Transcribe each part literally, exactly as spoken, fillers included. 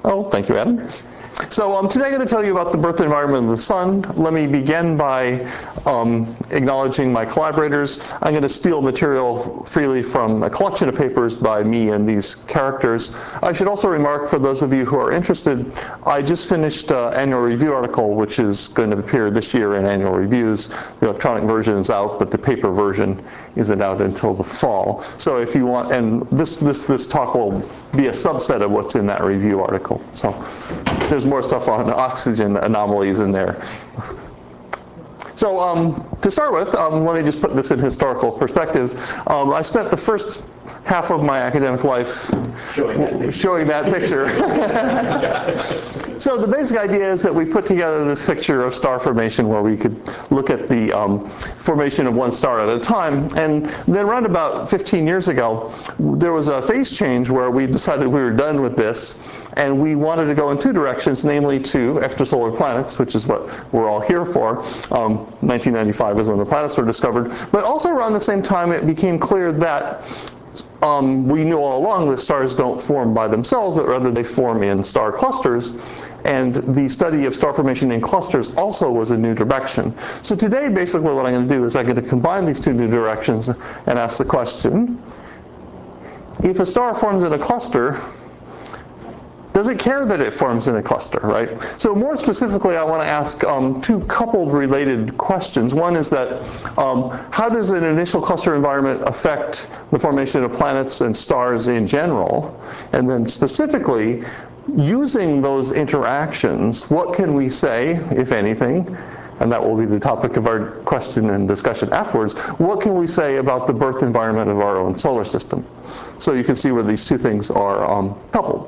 Oh, thank you, Adam. So um, today I'm going to tell you about the birth environment of the sun. Let me begin by um, acknowledging my collaborators. I'm going to steal material freely from a collection of papers by me and these characters. I should also remark, for those of you who are interested, I just finished an annual review article, which is going to appear this year in annual reviews. The electronic version is out, but the paper version isn't out until the fall. So if you want, and this, this, this talk will be a subset of what's in that review article. So there's more stuff on oxygen anomalies in there. So um, to start with, um, let me just put this in historical perspective. Um, I spent the first half of my academic life showing that, showing that picture. So the basic idea is that we put together this picture of star formation where we could look at the um, formation of one star at a time. And then around about fifteen years ago, there was a phase change where we decided we were done with this. And we wanted to go in two directions, namely to extrasolar planets, which is what we're all here for. Um, nineteen ninety-five is when the planets were discovered. But also around the same time, it became clear that um, we knew all along that stars don't form by themselves, but rather they form in star clusters. And the study of star formation in clusters also was a new direction. So today, basically what I'm going to do is I'm going to combine these two new directions and ask the question, if a star forms in a cluster, does it care that it forms in a cluster, right? So more specifically, I want to ask um, two coupled related questions. One is that um, how does an initial cluster environment affect the formation of planets and stars in general? And then specifically, using those interactions, what can we say, if anything, and that will be the topic of our question and discussion afterwards, what can we say about the birth environment of our own solar system? So you can see where these two things are um, coupled.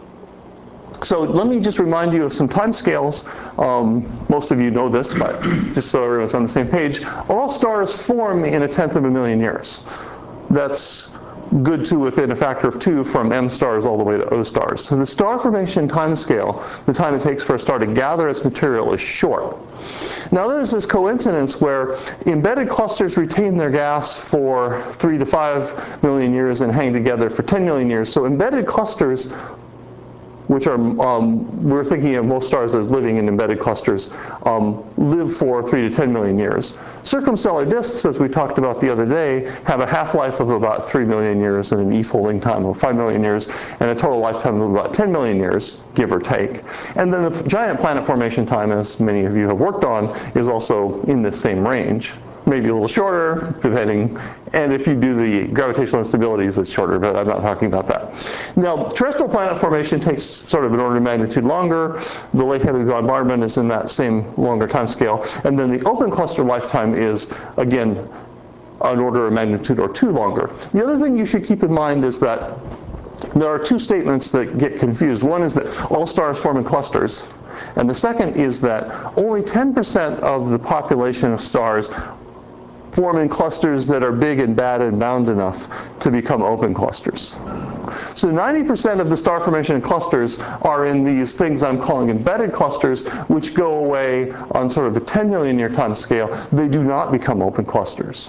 So let me just remind you of some timescales. Um, most of you know this, but just so everyone's on the same page. All stars form in a tenth of a million years. That's good to within a factor of two from M stars all the way to O stars. So the star formation timescale, the time it takes for a star to gather its material, is short. Now there's this coincidence where embedded clusters retain their gas for three to five million years and hang together for ten million years. So embedded clusters, which are, um, we're thinking of most stars as living in embedded clusters, um, live for three to ten million years. Circumstellar disks, as we talked about the other day, have a half-life of about three million years and an e-folding time of five million years, and a total lifetime of about ten million years, give or take. And then the giant planet formation time, as many of you have worked on, is also in the same range. Maybe a little shorter, depending, and if you do the gravitational instabilities, it's shorter, but I'm not talking about that. Now, terrestrial planet formation takes sort of an order of magnitude longer. The late heavy bombardment is in that same longer time scale. And then the open cluster lifetime is, again, an order of magnitude or two longer. The other thing you should keep in mind is that there are two statements that get confused. One is that all stars form in clusters. And the second is that only ten percent of the population of stars form in clusters that are big and bad and bound enough to become open clusters. So ninety percent of the star formation in clusters are in these things I'm calling embedded clusters, which go away on sort of a ten million year time scale. They do not become open clusters.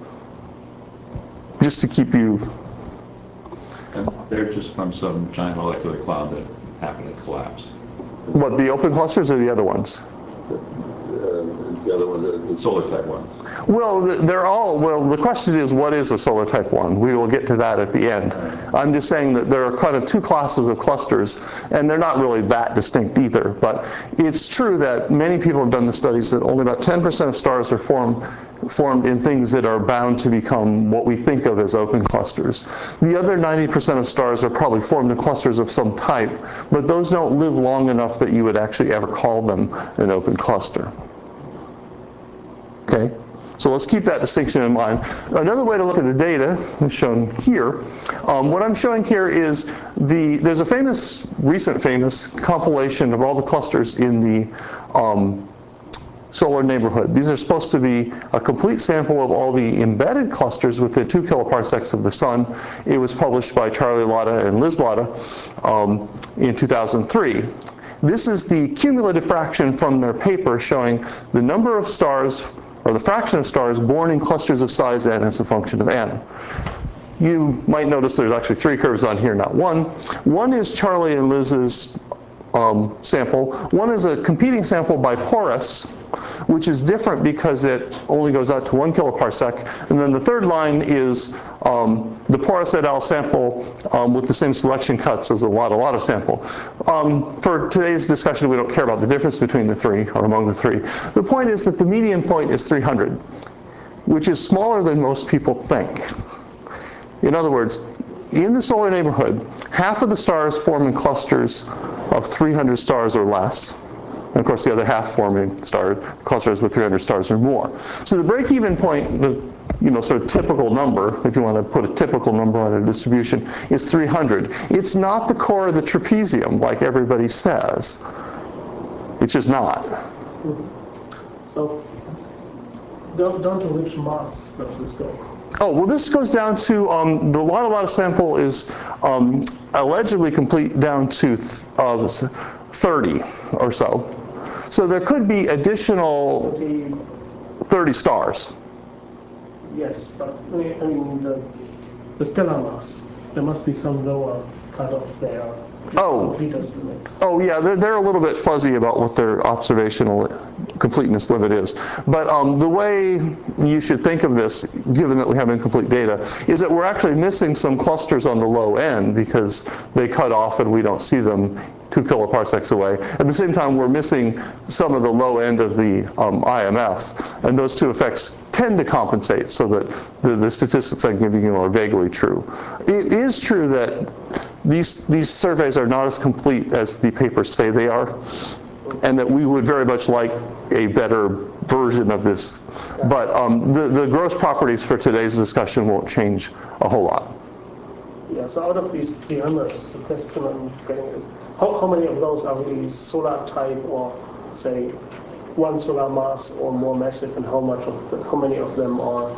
Just to keep you... And they're just from some giant molecular cloud that happened to collapse. What, the open clusters or the other ones? The other one, the, the solar type ones. Well, they're all, well, the question is, what is a solar type one? We will get to that at the end. I'm just saying that there are kind of two classes of clusters, and they're not really that distinct either. But it's true that many people have done the studies that only about ten percent of stars are formed, formed in things that are bound to become what we think of as open clusters. The other ninety percent of stars are probably formed in clusters of some type, but those don't live long enough that you would actually ever call them an open cluster. Okay, so let's keep that distinction in mind. Another way to look at the data is shown here. Um, what I'm showing here is the, there's a famous, recent famous compilation of all the clusters in the um, solar neighborhood. These are supposed to be a complete sample of all the embedded clusters within two kiloparsecs of the sun. It was published by Charlie Latta and Liz Latta um, in two thousand three. This is the cumulative fraction from their paper showing the number of stars, or the fraction of stars born in clusters of size n as a function of n. you might notice there's actually three curves on here, not one. One is Charlie and Liz's um, sample. One is a competing sample by Porus, which is different because it only goes out to one kiloparsec. And then the third line is um, the Porus et al. Sample um, with the same selection cuts as the Lotta Lotta sample. Um, for today's discussion, we don't care about the difference between the three or among the three. The point is that the median point is three hundred, which is smaller than most people think. In other words, in the solar neighborhood, half of the stars form in clusters of three hundred stars or less. And of course, the other half form in star clusters with three hundred stars or more. So the break-even point, the you know, sort of typical number, if you want to put a typical number on a distribution, is three hundred. It's not the core of the trapezium, like everybody says. It's just not. So, down, down to which mass does this go? Oh, well, this goes down to, um, the Lotta Lotta sample is um, allegedly complete down to th uh, thirty or so. So there could be additional thirty stars. Yes, but I mean, the, the stellar mass, there must be some lower cutoff there. Oh. Oh, yeah, they're, they're a little bit fuzzy about what their observational completeness limit is. But um, the way you should think of this, given that we have incomplete data, is that we're actually missing some clusters on the low end because they cut off and we don't see them two kiloparsecs away. At the same time, we're missing some of the low end of the um, I M F, and those two effects tend to compensate so that the, the statistics I'm giving you are vaguely true. It is true that these, these surveys are not as complete as the papers say they are, and that we would very much like a better version of this. But um, the, the gross properties for today's discussion won't change a whole lot. Yeah, so out of these three hundred, the question I'm getting is, how, how many of those are really solar type, or say one solar mass or more massive, and how much of the, how many of them are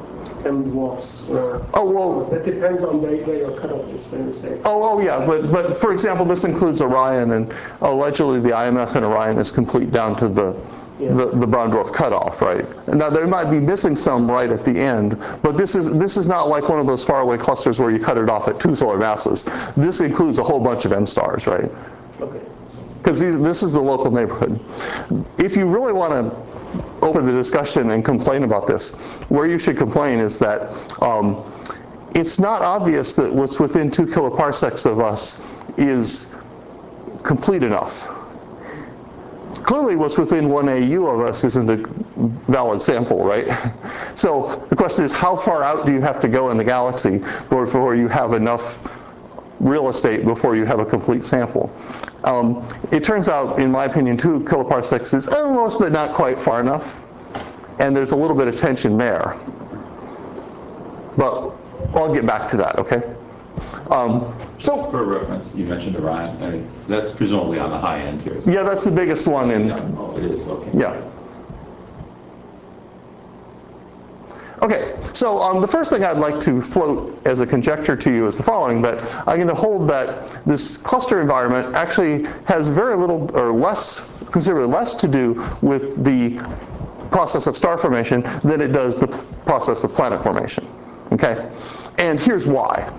M dwarfs? Or oh well, that depends on where, where your cutoff is when you say. Oh, oh yeah, but but for example, this includes Orion, and allegedly the I M F in Orion is complete down to the. Yes. The, the brown dwarf cutoff, right? Now there might be missing some right at the end, but this is this is not like one of those faraway clusters where you cut it off at two solar masses. This includes a whole bunch of M stars, right? Okay. Because this is the local neighborhood. If you really want to open the discussion and complain about this, where you should complain is that um, it's not obvious that what's within two kiloparsecs of us is complete enough. Clearly, what's within one A U of us isn't a valid sample, right? So the question is, how far out do you have to go in the galaxy before you have enough real estate before you have a complete sample? Um, it turns out, in my opinion, two kiloparsecs is almost but not quite far enough, and there's a little bit of tension there. But I'll get back to that, okay? Um, so for reference, you mentioned Orion. I mean, that's presumably on the high end here. Yeah, that's the biggest one. In, yeah. Oh, it is, okay. Yeah. Okay, so um, the first thing I'd like to float as a conjecture to you is the following, that I'm going to hold that this cluster environment actually has very little or less, considerably less to do with the process of star formation than it does the process of planet formation, okay? And here's why.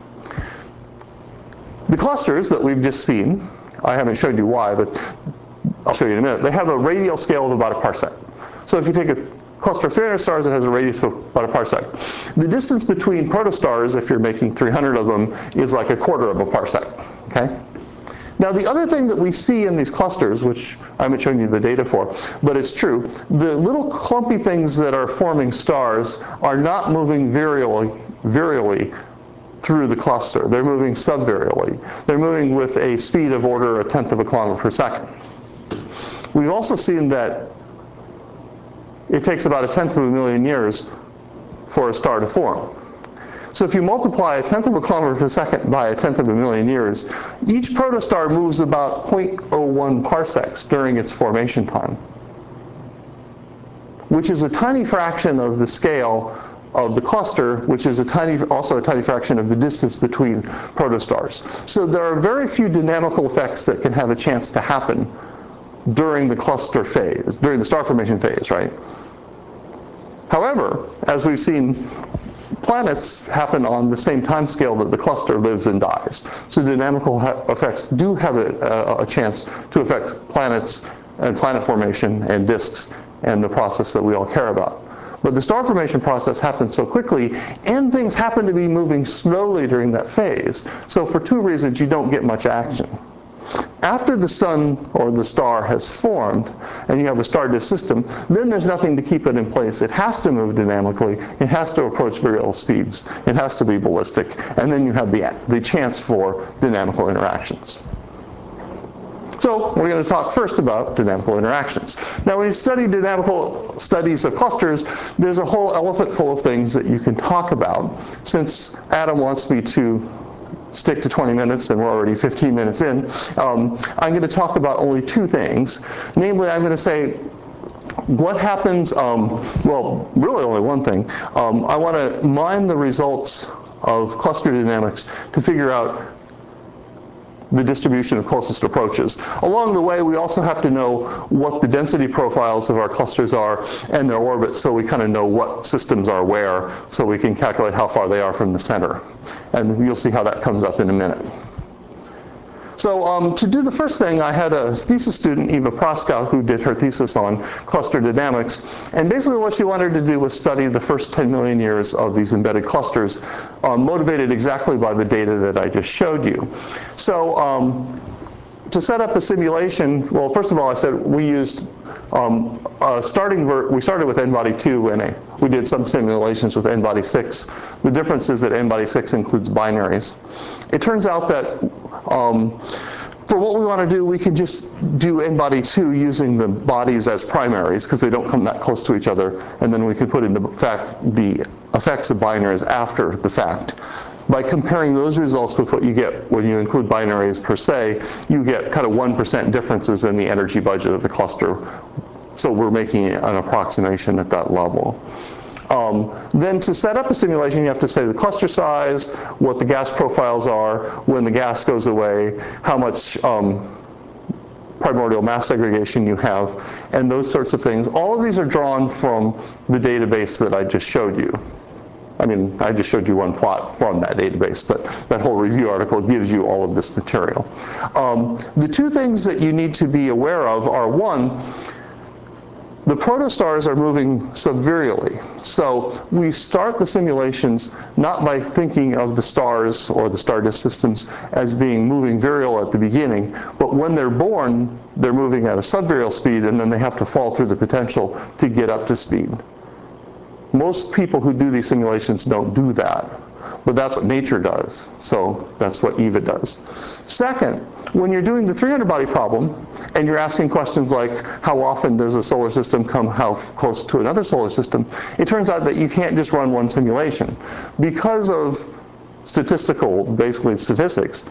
The clusters that we've just seen, I haven't showed you why, but I'll show you in a minute, they have a radial scale of about a parsec. So if you take a cluster of three hundred stars that has a radius of about a parsec, the distance between protostars, if you're making three hundred of them, is like a quarter of a parsec, okay? Now the other thing that we see in these clusters, which I haven't shown you the data for, but it's true, the little clumpy things that are forming stars are not moving virially, virially through the cluster. They're moving subvirially. They're moving with a speed of order a tenth of a kilometer per second. We've also seen that it takes about a tenth of a million years for a star to form. So if you multiply a tenth of a kilometer per second by a tenth of a million years, each protostar moves about zero point zero one parsecs during its formation time, which is a tiny fraction of the scale of the cluster, which is a tiny, also a tiny fraction of the distance between protostars. So there are very few dynamical effects that can have a chance to happen during the cluster phase, during the star formation phase, right? However, as we've seen planets happen on the same time scale that the cluster lives and dies. So dynamical effects do have a, a chance to affect planets and planet formation and disks and the process that we all care about. But the star formation process happens so quickly, and things happen to be moving slowly during that phase. So for two reasons, you don't get much action. After the sun or the star has formed, and you have a star disk system, then there's nothing to keep it in place. It has to move dynamically. It has to approach virial speeds. It has to be ballistic. And then you have the, the chance for dynamical interactions. So we're going to talk first about dynamical interactions. Now, when you study dynamical studies of clusters, there's a whole elephant full of things that you can talk about. Since Adam wants me to stick to twenty minutes, and we're already fifteen minutes in, um, I'm going to talk about only two things. Namely, I'm going to say what happens, um, well, really only one thing. Um, I want to mine the results of cluster dynamics to figure out the distribution of closest approaches. Along the way, we also have to know what the density profiles of our clusters are and their orbits, so we kind of know what systems are where, so we can calculate how far they are from the center. And you'll see how that comes up in a minute. So um, to do the first thing, I had a thesis student, Eva Proskow, who did her thesis on cluster dynamics. And basically what she wanted to do was study the first ten million years of these embedded clusters, um, motivated exactly by the data that I just showed you. So um, to set up a simulation, well, first of all, I said we used um, a starting, ver we started with N body two, and a, we did some simulations with N body six. The difference is that N body six includes binaries. It turns out that um, for what we want to do, we can just do N body two using the bodies as primaries, because they don't come that close to each other, and then we can put in the fact the effects of binaries after the fact. By comparing those results with what you get when you include binaries per se, you get kind of one percent differences in the energy budget of the cluster. So we're making an approximation at that level. Um, then to set up a simulation, you have to say the cluster size, what the gas profiles are, when the gas goes away, how much um, primordial mass segregation you have, and those sorts of things. All of these are drawn from the database that I just showed you. I mean, I just showed you one plot from that database, but that whole review article gives you all of this material. Um, the two things that you need to be aware of are, one, the protostars are moving subvirially. So we start the simulations not by thinking of the stars or the star disk systems as being moving virial at the beginning, but when they're born, they're moving at a subvirial speed, and then they have to fall through the potential to get up to speed. Most people who do these simulations don't do that, but that's what nature does. So that's what Eva does. Second, when you're doing the three hundred body problem, and you're asking questions like, how often does a solar system come how close to another solar system, it turns out that you can't just run one simulation. Because of statistical, basically statistics,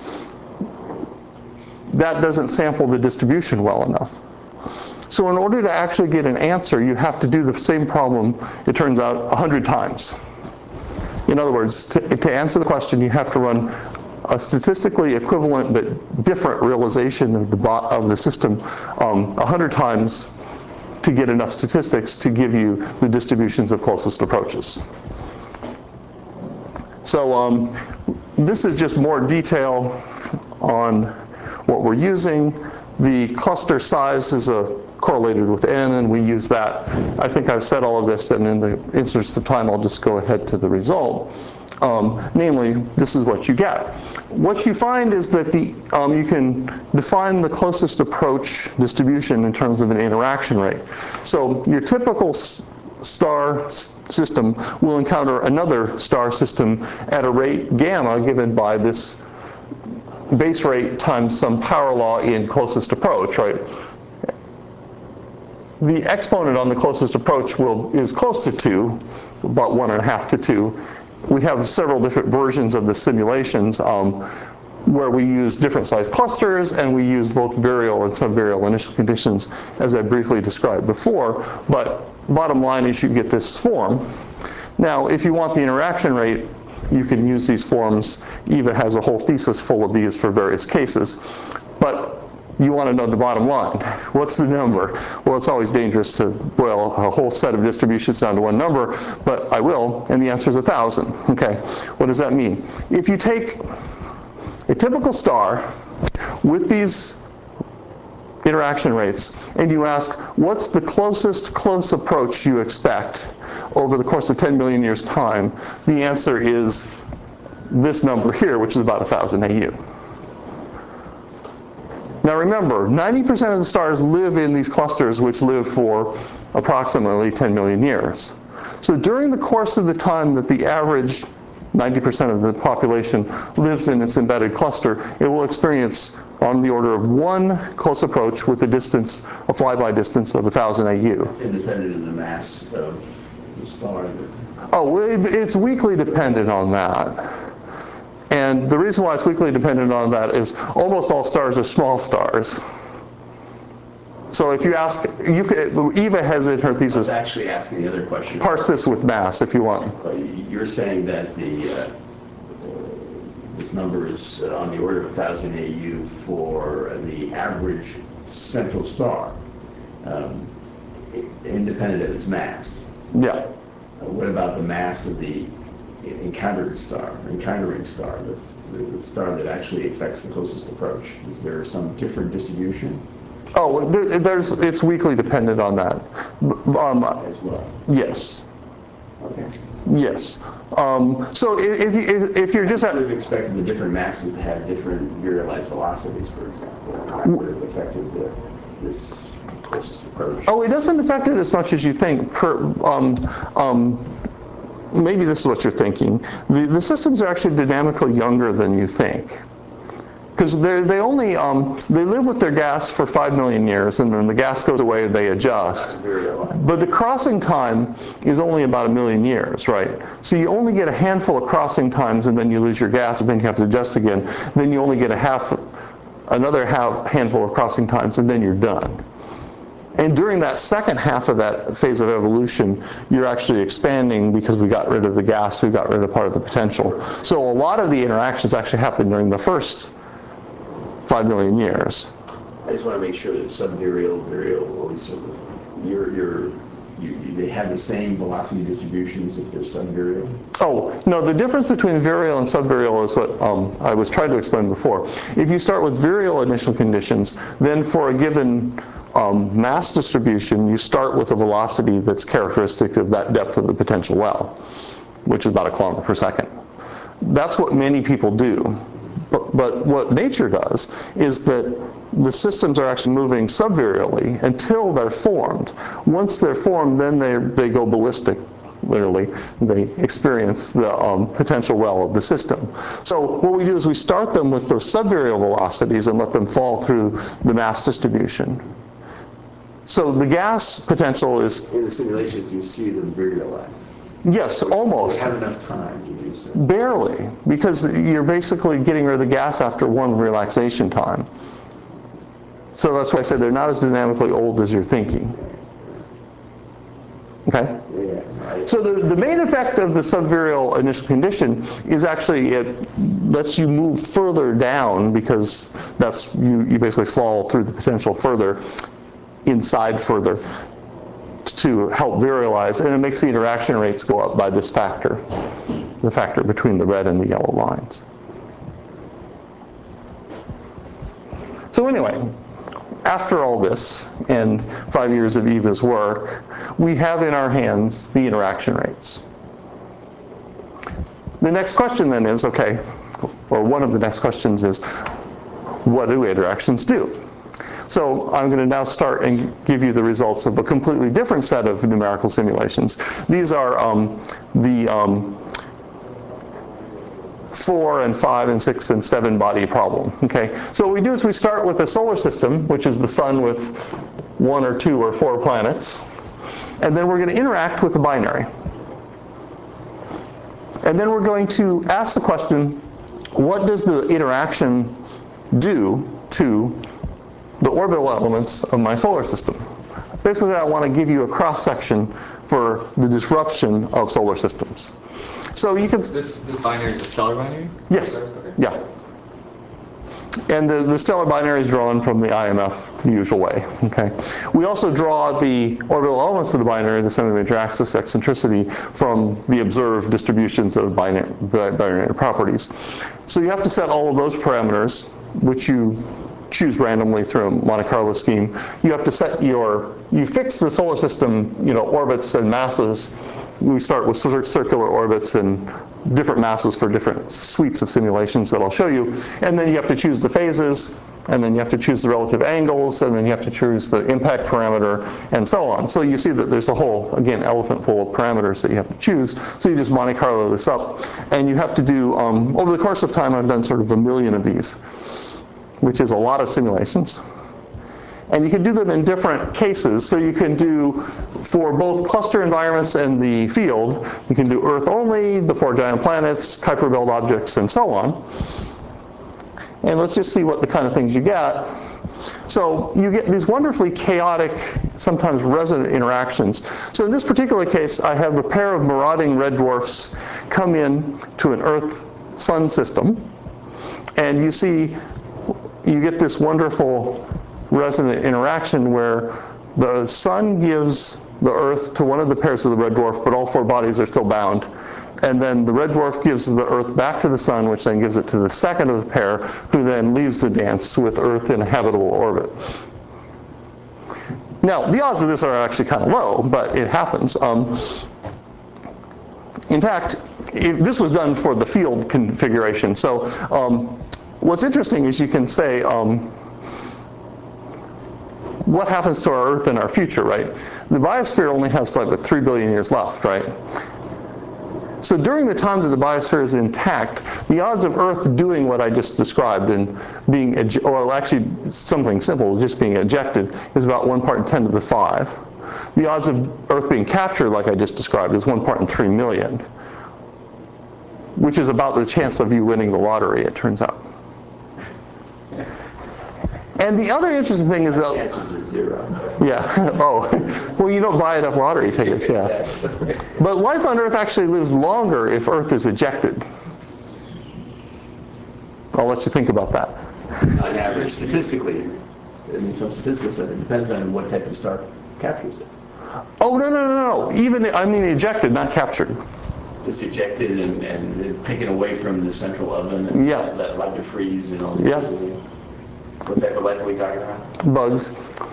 that doesn't sample the distribution well enough. So in order to actually get an answer, you have to do the same problem, it turns out, a hundred times. In other words, to, to answer the question, you have to run a statistically equivalent but different realization of the, of the system um, a hundred times to get enough statistics to give you the distributions of closest approaches. So um, this is just more detail on what we're using. The cluster size is a correlated with n, and we use that. I think I've said all of this, and in the interest of time, I'll just go ahead to the result. Um, namely, this is what you get. What you find is that the, um, you can define the closest approach distribution in terms of an interaction rate. So your typical star system will encounter another star system at a rate gamma given by this base rate times some power law in closest approach, right? The exponent on the closest approach will, is close to two, about one and a half to two. We have several different versions of the simulations um, where we use different size clusters, and we use both virial and subvirial initial conditions, as I briefly described before. But bottom line is you get this form. Now, if you want the interaction rate, you can use these forms. Eva has a whole thesis full of these for various cases. But you want to know the bottom line. What's the number? Well, it's always dangerous to boil a whole set of distributions down to one number, but I will, and the answer is one thousand. Okay, what does that mean? If you take a typical star with these interaction rates, and you ask, what's the closest close approach you expect over the course of ten million years' time, the answer is this number here, which is about one thousand A U. Now remember, ninety percent of the stars live in these clusters which live for approximately ten million years. So during the course of the time that the average ninety percent of the population lives in its embedded cluster, it will experience on the order of one close approach with a distance, a flyby distance of one thousand A U. It's independent of the mass of the star. Oh, it, it's weakly dependent on that. And the reason why it's weakly dependent on that is almost all stars are small stars. So if you ask, you could, Eva has in her I was thesis, actually asking the other question. parse this with mass if you want. But you're saying that the uh, this number is uh, on the order of one thousand A U for the average central star, um, independent of its mass. Yeah. Uh, what about the mass of the encountering star, encountering star, that's the, the star that actually affects the closest approach? Is there some different distribution? Oh, there, there's, it's weakly dependent on that. Um, As well. yes. Okay. Yes. Um, so if, if, if you're just I at, would have expected the different masses to have different virialized velocities, for example. That would have affected the, this closest approach. oh, it doesn't affect it as much as you think. Per, um, um, maybe this is what you're thinking. The, the systems are actually dynamically younger than you think. Because they only, um, they live with their gas for five million years, and then the gas goes away and they adjust. But the crossing time is only about a million years, right? So you only get a handful of crossing times, and then you lose your gas, and then you have to adjust again. Then you only get a half, another half handful of crossing times, and then you're done. And during that second half of that phase of evolution, you're actually expanding because we got rid of the gas, we got rid of part of the potential. So a lot of the interactions actually happen during the first five million years. I just want to make sure that subvirial, virial, always sort of, you're, you're, you, you, they have the same velocity distributions if they're subvirial? Oh, no, the difference between virial and subvirial is what um, I was trying to explain before. If you start with virial initial conditions, then for a given um, mass distribution, you start with a velocity that's characteristic of that depth of the potential well, which is about a kilometer per second. That's what many people do. But, but what nature does is that the systems are actually moving subvirially until they're formed. Once they're formed, then they, they go ballistic, literally. They experience the um, potential well of the system. So what we do is we start them with those subvirial velocities and let them fall through the mass distribution. So the gas potential is... In the simulations, do you see them virialize? Yes, almost. Do you have enough time to do so? Barely, because you're basically getting rid of the gas after one relaxation time. So that's why I said they're not as dynamically old as you're thinking. Okay? Yeah. So the, the main effect of the subvirial initial condition is actually it lets you move further down, because that's you, you basically fall through the potential further, inside further, to help virialize, and it makes the interaction rates go up by this factor, the factor between the red and the yellow lines. So anyway, after all this, and five years of Eva's work, we have in our hands the interaction rates. The next question then is, okay, or one of the next questions is, what do interactions do? So I'm going to now start and give you the results of a completely different set of numerical simulations. These are um, the um, four and five and six and seven body problem. Okay. So what we do is we start with a solar system, which is the sun with one or two or four planets, and then we're going to interact with a binary. And then we're going to ask the question, what does the interaction do to the orbital elements of my solar system? Basically, I want to give you a cross-section for the disruption of solar systems. So you can... This, this binary is a stellar binary? Yes. Okay. Yeah. And the, the stellar binary is drawn from the I M F the usual way, okay? We also draw the orbital elements of the binary, the semi-major axis eccentricity, from the observed distributions of binary, binary properties. So you have to set all of those parameters, which you choose randomly through a Monte Carlo scheme. You have to set your, you fix the solar system, you know, orbits and masses. We start with circular orbits and different masses for different suites of simulations that I'll show you. And then you have to choose the phases, and then you have to choose the relative angles, and then you have to choose the impact parameter, and so on. So you see that there's a whole, again, elephant full of parameters that you have to choose. So you just Monte Carlo this up. And you have to do, um, over the course of time, I've done sort of a million of these, which is a lot of simulations. And you can do them in different cases. So you can do, for both cluster environments and the field, you can do Earth only, the four giant planets, Kuiper Belt objects, and so on. And let's just see what the kind of things you get. So you get these wonderfully chaotic, sometimes resonant interactions. So in this particular case, I have a pair of marauding red dwarfs come in to an Earth-Sun system. And you see, you get this wonderful resonant interaction where the sun gives the Earth to one of the pairs of the red dwarf, but all four bodies are still bound. And then the red dwarf gives the Earth back to the sun, which then gives it to the second of the pair, who then leaves the dance with Earth in a habitable orbit. Now, the odds of this are actually kind of low, but it happens. Um, in fact, if this was done for the field configuration. So um, what's interesting is you can say, um, what happens to our Earth in our future, right? The biosphere only has like what, three billion years left, right? So during the time that the biosphere is intact, the odds of Earth doing what I just described and being, or actually something simple, just being ejected, is about one part in ten to the five. The odds of Earth being captured, like I just described, is one part in three million, which is about the chance of you winning the lottery, it turns out. And the other interesting thing is that, Chances are zero. yeah, oh, well, you don't buy enough lottery tickets, yeah. But life on Earth actually lives longer if Earth is ejected. I'll let you think about that. On average, statistically, I mean, some statistics said it depends on what type of star captures it. Oh, no, no, no, no. Even, I mean ejected, not captured. Just ejected and, and taken away from the central oven and Yeah. let allowed to freeze and all these Yeah. things. What type of life are we talking about? Bugs.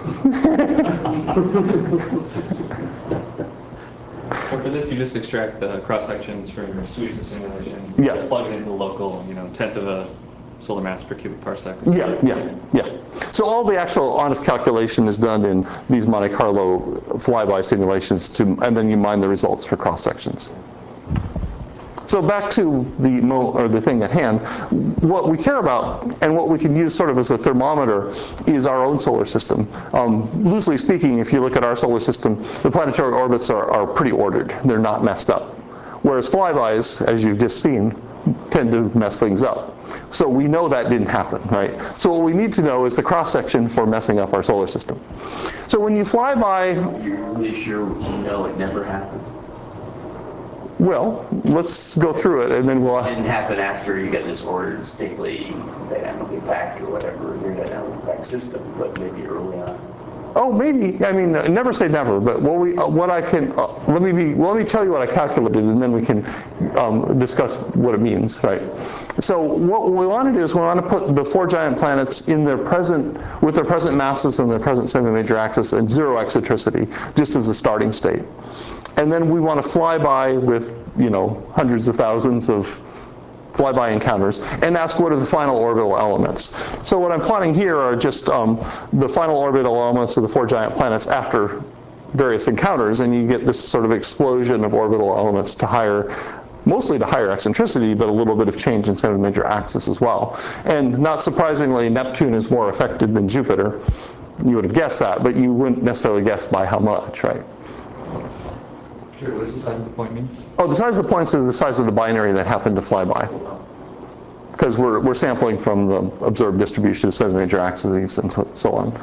So for this, you just extract the cross sections from your suites of simulations. Yeah. Just plug it into the local, you know, tenth of a solar mass per cubic parsec. Yeah, yeah, yeah. So all the actual honest calculation is done in these Monte Carlo flyby simulations, to, and then you mine the results for cross sections. So back to the mo or the thing at hand, what we care about and what we can use sort of as a thermometer is our own solar system. Um, loosely speaking, if you look at our solar system, the planetary orbits are, are pretty ordered. They're not messed up. Whereas flybys, as you've just seen, tend to mess things up. So we know that didn't happen, right? So what we need to know is the cross-section for messing up our solar system. So when you fly by... You're really sure you know it never happened? Well, let's go through it, and then we'll... It didn't happen after you get this ordered, stately, dynamically packed, or whatever, your dynamically packed system, but maybe early on. Oh, maybe. I mean, never say never, but what we, uh, what I can, uh, let me be, well, let me tell you what I calculated, and then we can um, discuss what it means, right? So what we want to do is we want to put the four giant planets in their present, with their present masses and their present semi-major axis and zero eccentricity, just as a starting state. And then we want to fly by with, you know, hundreds of thousands of flyby encounters and ask what are the final orbital elements. So what I'm plotting here are just um, the final orbital elements of the four giant planets after various encounters, and you get this sort of explosion of orbital elements to higher, mostly to higher eccentricity, but a little bit of change in semi-major axis as well. And not surprisingly, Neptune is more affected than Jupiter. You would have guessed that, but you wouldn't necessarily guess by how much, right? Sure, what does the size of the point mean? Oh, the size of the points is the size of the binary that happened to fly by. Because we're, we're sampling from the observed distribution of semi-major axes and so, so on.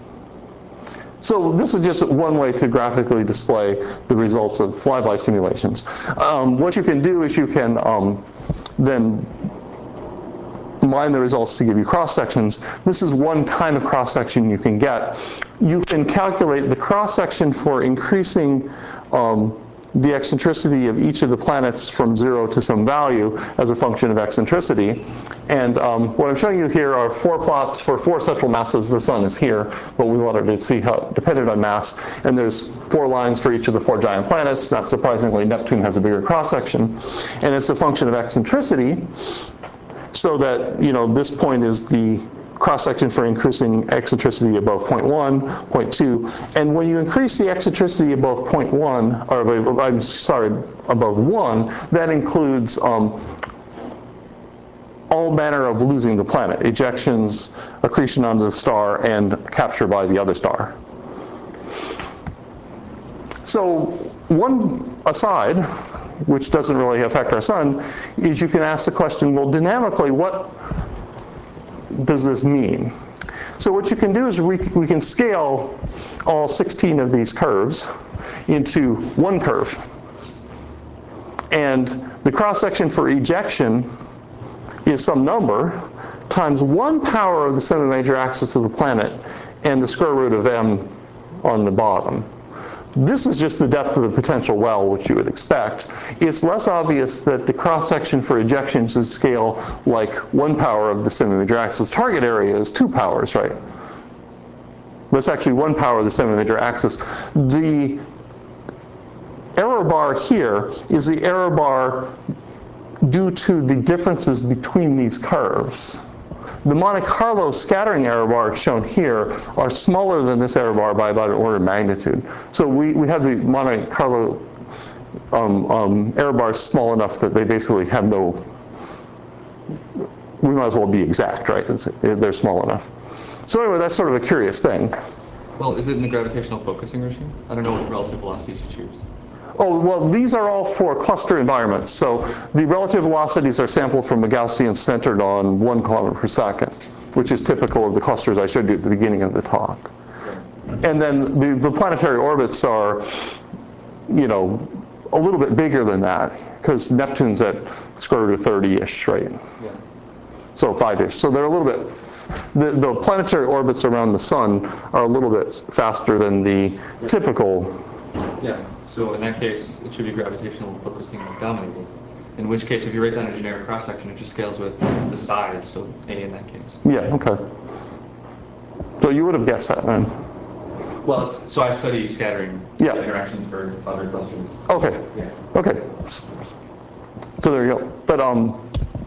So this is just one way to graphically display the results of flyby simulations. Um, what you can do is you can um, then mine the results to give you cross-sections. This is one kind of cross-section you can get. You can calculate the cross-section for increasing um, the eccentricity of each of the planets from zero to some value as a function of eccentricity. And um, what I'm showing you here are four plots for four central masses. The sun is here, but we wanted to see how it depended on mass. And there's four lines for each of the four giant planets. Not surprisingly, Neptune has a bigger cross-section. And it's a function of eccentricity, so that, you know, this point is the cross-section for increasing eccentricity above zero point one, zero point two, and when you increase the eccentricity above zero point one, or above, I'm sorry, above one, that includes um, all manner of losing the planet, ejections, accretion onto the star, and capture by the other star. So one aside, which doesn't really affect our sun, is you can ask the question, well, dynamically, what does this mean? So what you can do is we, we can scale all sixteen of these curves into one curve. And the cross-section for ejection is some number times one power of the semi-major axis of the planet and the square root of m on the bottom. This is just the depth of the potential well, which you would expect. It's less obvious that the cross-section for ejection should scale like one power of the semi-major axis. Target area is two powers, right? That's actually one power of the semi-major axis. The error bar here is the error bar due to the differences between these curves. The Monte Carlo scattering error bars shown here are smaller than this error bar by about an order of magnitude. So we, we have the Monte Carlo um, um, error bars small enough that they basically have no, we might as well be exact, right? It's, they're small enough. So anyway, that's sort of a curious thing. Well, is it in the gravitational focusing regime? I don't know what relative velocities you choose. Oh, well, these are all for cluster environments. So the relative velocities are sampled from a Gaussian centered on one kilometer per second, which is typical of the clusters I showed you at the beginning of the talk. And then the, the planetary orbits are, you know, a little bit bigger than that, because Neptune's at square root of thirty-ish, right? Yeah. So five-ish. So they're a little bit, the, the planetary orbits around the sun are a little bit faster than the typical. Yeah, so in that case, it should be gravitational focusing dominated. In which case, if you write down a generic cross-section, it just scales with the size, so A in that case. Yeah, okay. So you would have guessed that, then. Well, it's, so I study scattering Yeah. interactions for other clusters. Okay. Yeah. Okay. So there you go. But um,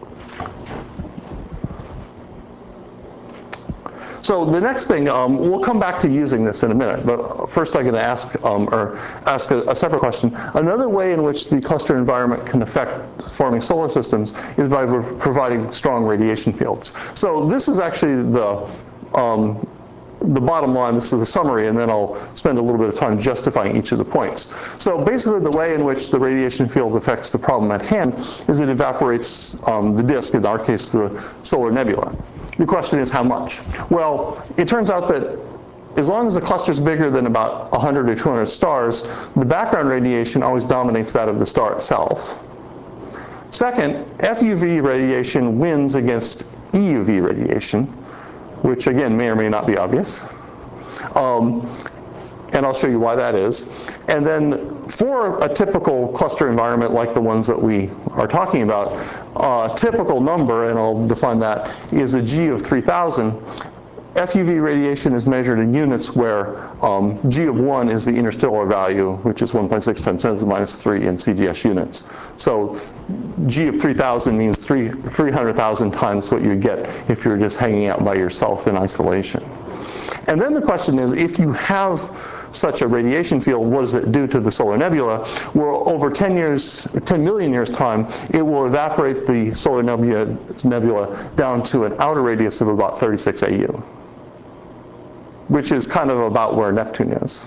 so the next thing, um, we'll come back to using this in a minute, but first I'm going to ask, um, or ask a, a separate question. Another way in which the cluster environment can affect forming solar systems is by providing strong radiation fields. So this is actually the, um, the bottom line. This is the summary, and then I'll spend a little bit of time justifying each of the points. So basically the way in which the radiation field affects the problem at hand is it evaporates um, the disk, in our case the solar nebula. The question is how much? Well, it turns out that as long as the cluster is bigger than about one hundred or two hundred stars, the background radiation always dominates that of the star itself. Second, F U V radiation wins against E U V radiation, which again may or may not be obvious. Um, and I'll show you why that is. And then for a typical cluster environment like the ones that we are talking about, a typical number, and I'll define that, is a G of three thousand. F U V radiation is measured in units where um, G of one is the interstellar value, which is one point six times ten to the minus three in C G S units. So G of three thousand means three hundred thousand times what you'd get if you're just hanging out by yourself in isolation. And then the question is, if you have such a radiation field, what does it do to the solar nebula? Well, over ten years, ten million years time, it will evaporate the solar nebula, nebula down to an outer radius of about thirty-six A U, which is kind of about where Neptune is.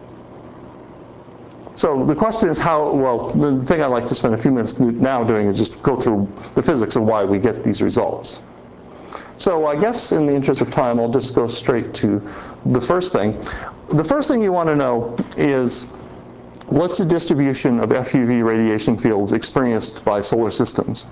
So the question is how, well, the thing I'd like to spend a few minutes now doing is just go through the physics of why we get these results. So I guess in the interest of time, I'll just go straight to the first thing. The first thing you want to know is, what's the distribution of F U V radiation fields experienced by solar systems?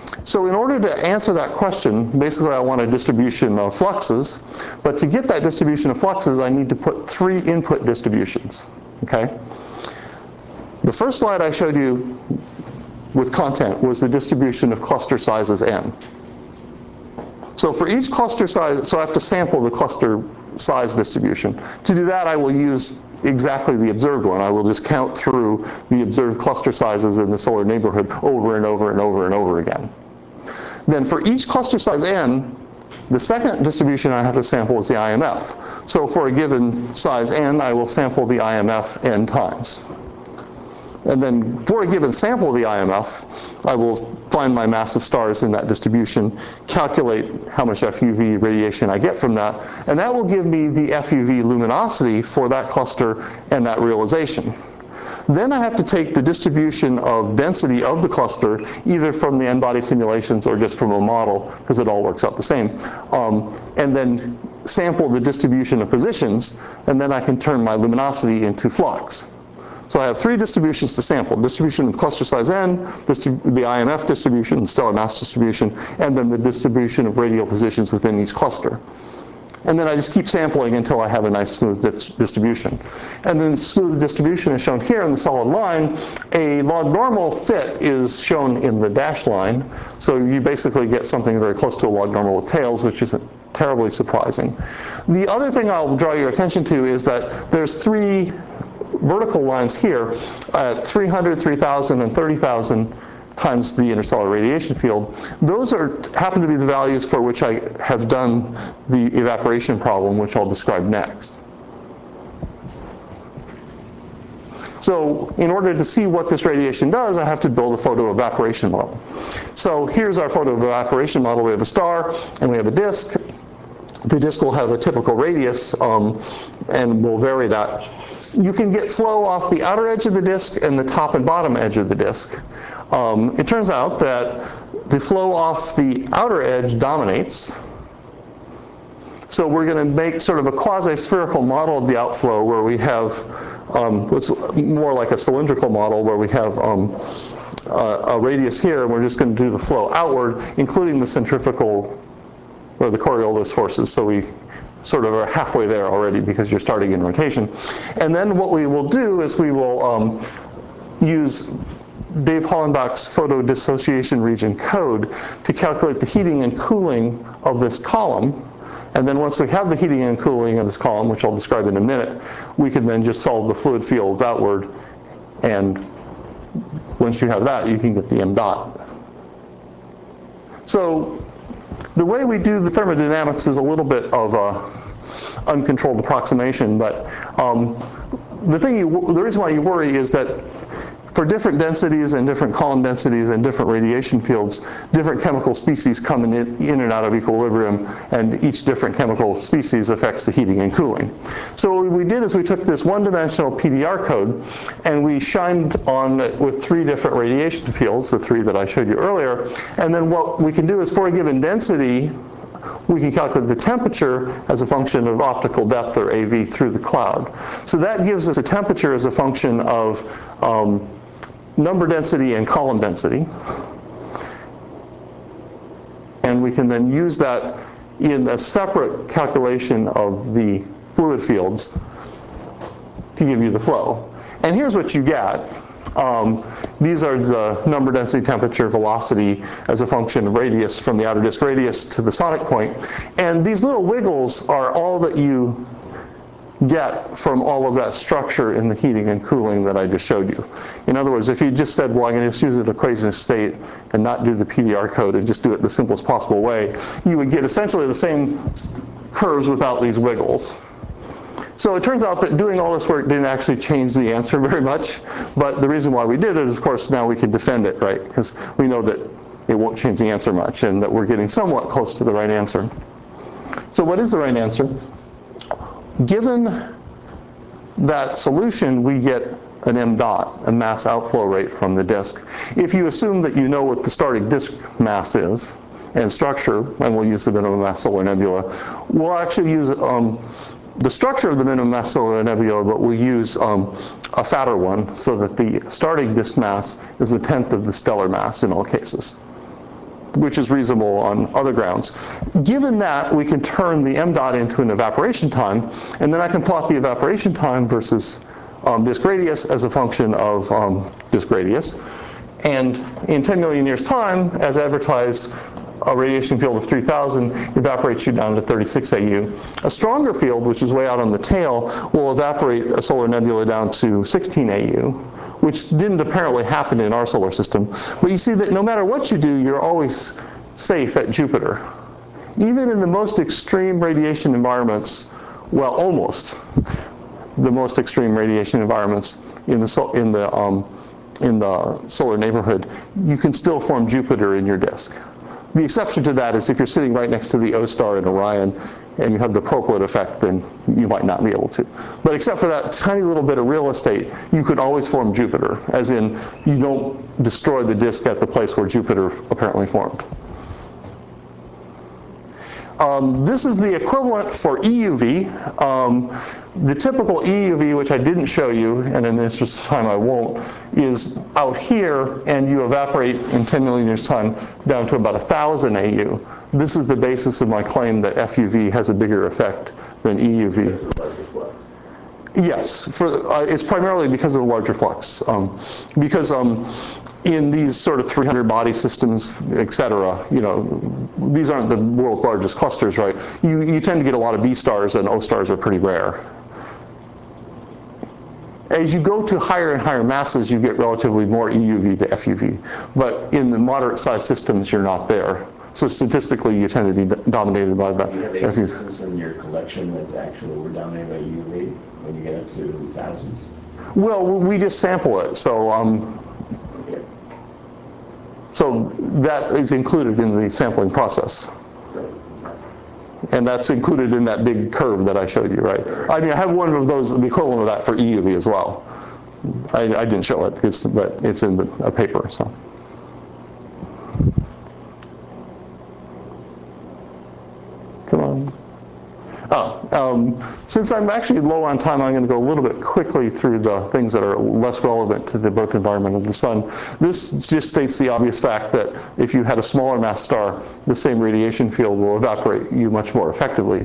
So in order to answer that question, basically I want a distribution of fluxes, but to get that distribution of fluxes, I need to put three input distributions, okay? The first slide I showed you with content was the distribution of cluster sizes n. So for each cluster size, so I have to sample the cluster size distribution. To do that, I will use exactly the observed one. I will just count through the observed cluster sizes in the solar neighborhood over and over and over and over again. Then for each cluster size n, the second distribution I have to sample is the I M F. So for a given size n, I will sample the I M F n times. And then for a given sample of the I M F, I will find my mass of stars in that distribution, calculate how much F U V radiation I get from that, and that will give me the F U V luminosity for that cluster and that realization. Then I have to take the distribution of density of the cluster, either from the n-body simulations or just from a model, because it all works out the same, um, and then sample the distribution of positions, and then I can turn my luminosity into flux. So I have three distributions to sample: distribution of cluster size n, the I M F distribution, stellar mass distribution, and then the distribution of radial positions within each cluster. And then I just keep sampling until I have a nice smooth distribution. And then smooth distribution is shown here in the solid line. A log normal fit is shown in the dashed line. So you basically get something very close to a log normal with tails, which isn't terribly surprising. The other thing I'll draw your attention to is that there's three vertical lines here at three hundred, three thousand, and thirty thousand times the interstellar radiation field. Those are happen to be the values for which I have done the evaporation problem, which I'll describe next. So in order to see what this radiation does, I have to build a photoevaporation model. So here's our photoevaporation model. We have a star and we have a disk. The disk will have a typical radius, um, and we'll vary that. You can get flow off the outer edge of the disk and the top and bottom edge of the disk. Um, it turns out that the flow off the outer edge dominates. So we're going to make sort of a quasi-spherical model of the outflow where we have um, what's more like a cylindrical model where we have um, a, a radius here, and we're just going to do the flow outward, including the centrifugal or the Coriolis forces. So we sort of are halfway there already because you're starting in rotation. And then what we will do is we will um, use Dave Hollenbach's photo dissociation region code to calculate the heating and cooling of this column. And then once we have the heating and cooling of this column, which I'll describe in a minute, we can then just solve the fluid fields outward. And once you have that, you can get the m dot. So the way we do the thermodynamics is a little bit of a uncontrolled approximation, but um, the thing you, the reason why you worry is that for different densities and different column densities and different radiation fields, different chemical species come in, in and out of equilibrium, and each different chemical species affects the heating and cooling. So what we did is we took this one-dimensional P D R code and we shined on it with three different radiation fields, the three that I showed you earlier, and then what we can do is for a given density, we can calculate the temperature as a function of optical depth, or A V, through the cloud. So that gives us a temperature as a function of um, number density and column density. And we can then use that in a separate calculation of the fluid fields to give you the flow. And here's what you get. Um, these are the number, density, temperature, velocity as a function of radius from the outer disk radius to the sonic point. And these little wiggles are all that you get from all of that structure in the heating and cooling that I just showed you. In other words, if you just said, well, I'm going to just use an equation of state and not do the P D R code and just do it the simplest possible way, you would get essentially the same curves without these wiggles. So it turns out that doing all this work didn't actually change the answer very much, but the reason why we did it is, of course, now we can defend it, right? Because we know that it won't change the answer much and that we're getting somewhat close to the right answer. So what is the right answer? Given that solution, we get an m dot, a mass outflow rate from the disk. If you assume that you know what the starting disk mass is and structure, and we'll use the minimum mass solar nebula, we'll actually use um, the structure of the minimum mass solar nebula, but we'll use um, a fatter one so that the starting disk mass is a tenth of the stellar mass in all cases. which is reasonable on other grounds. Given that, we can turn the m dot into an evaporation time, and then I can plot the evaporation time versus um, disk radius as a function of um, disk radius. And in ten million years' time, as advertised, a radiation field of three thousand evaporates you down to thirty-six A U. A stronger field, which is way out on the tail, will evaporate a solar nebula down to sixteen A U, which didn't apparently happen in our solar system. But you see that no matter what you do, you're always safe at Jupiter. Even in the most extreme radiation environments, well, almost the most extreme radiation environments in the, so, in the, um, in the solar neighborhood, you can still form Jupiter in your disk. The exception to that is if you're sitting right next to the O star in Orion and you have the Proplet effect, then you might not be able to. But except for that tiny little bit of real estate, you could always form Jupiter, as in you don't destroy the disk at the place where Jupiter apparently formed. Um, this is the equivalent for E U V. Um, the typical E U V, which I didn't show you, and in the interest of time I won't, is out here, and you evaporate in ten million years' time down to about one thousand A U. This is the basis of my claim that F U V has a bigger effect than E U V. Yes, for, uh, it's primarily because of the larger flux. Um, because um, in these sort of three hundred body systems, et cetera, you know, these aren't the world's largest clusters, right? You, you tend to get a lot of B stars, and O stars are pretty rare. As you go to higher and higher masses, you get relatively more E U V to F U V. But in the moderate-sized systems, you're not there. So statistically, you tend to be dominated by the. Do you have eight systems in your collection that actually were dominated by E U V when you get up to thousands? Well, we just sample it, so um, Okay. so that is included in the sampling process. And that's included in that big curve that I showed you, right? I mean, I have one of those, the equivalent of that for E U V as well. I, I didn't show it, it's, but it's in the, a paper, so. Come on. Oh, um, since I'm actually low on time, I'm going to go a little bit quickly through the things that are less relevant to the birth environment of the sun. This just states the obvious fact that if you had a smaller mass star, the same radiation field will evaporate you much more effectively.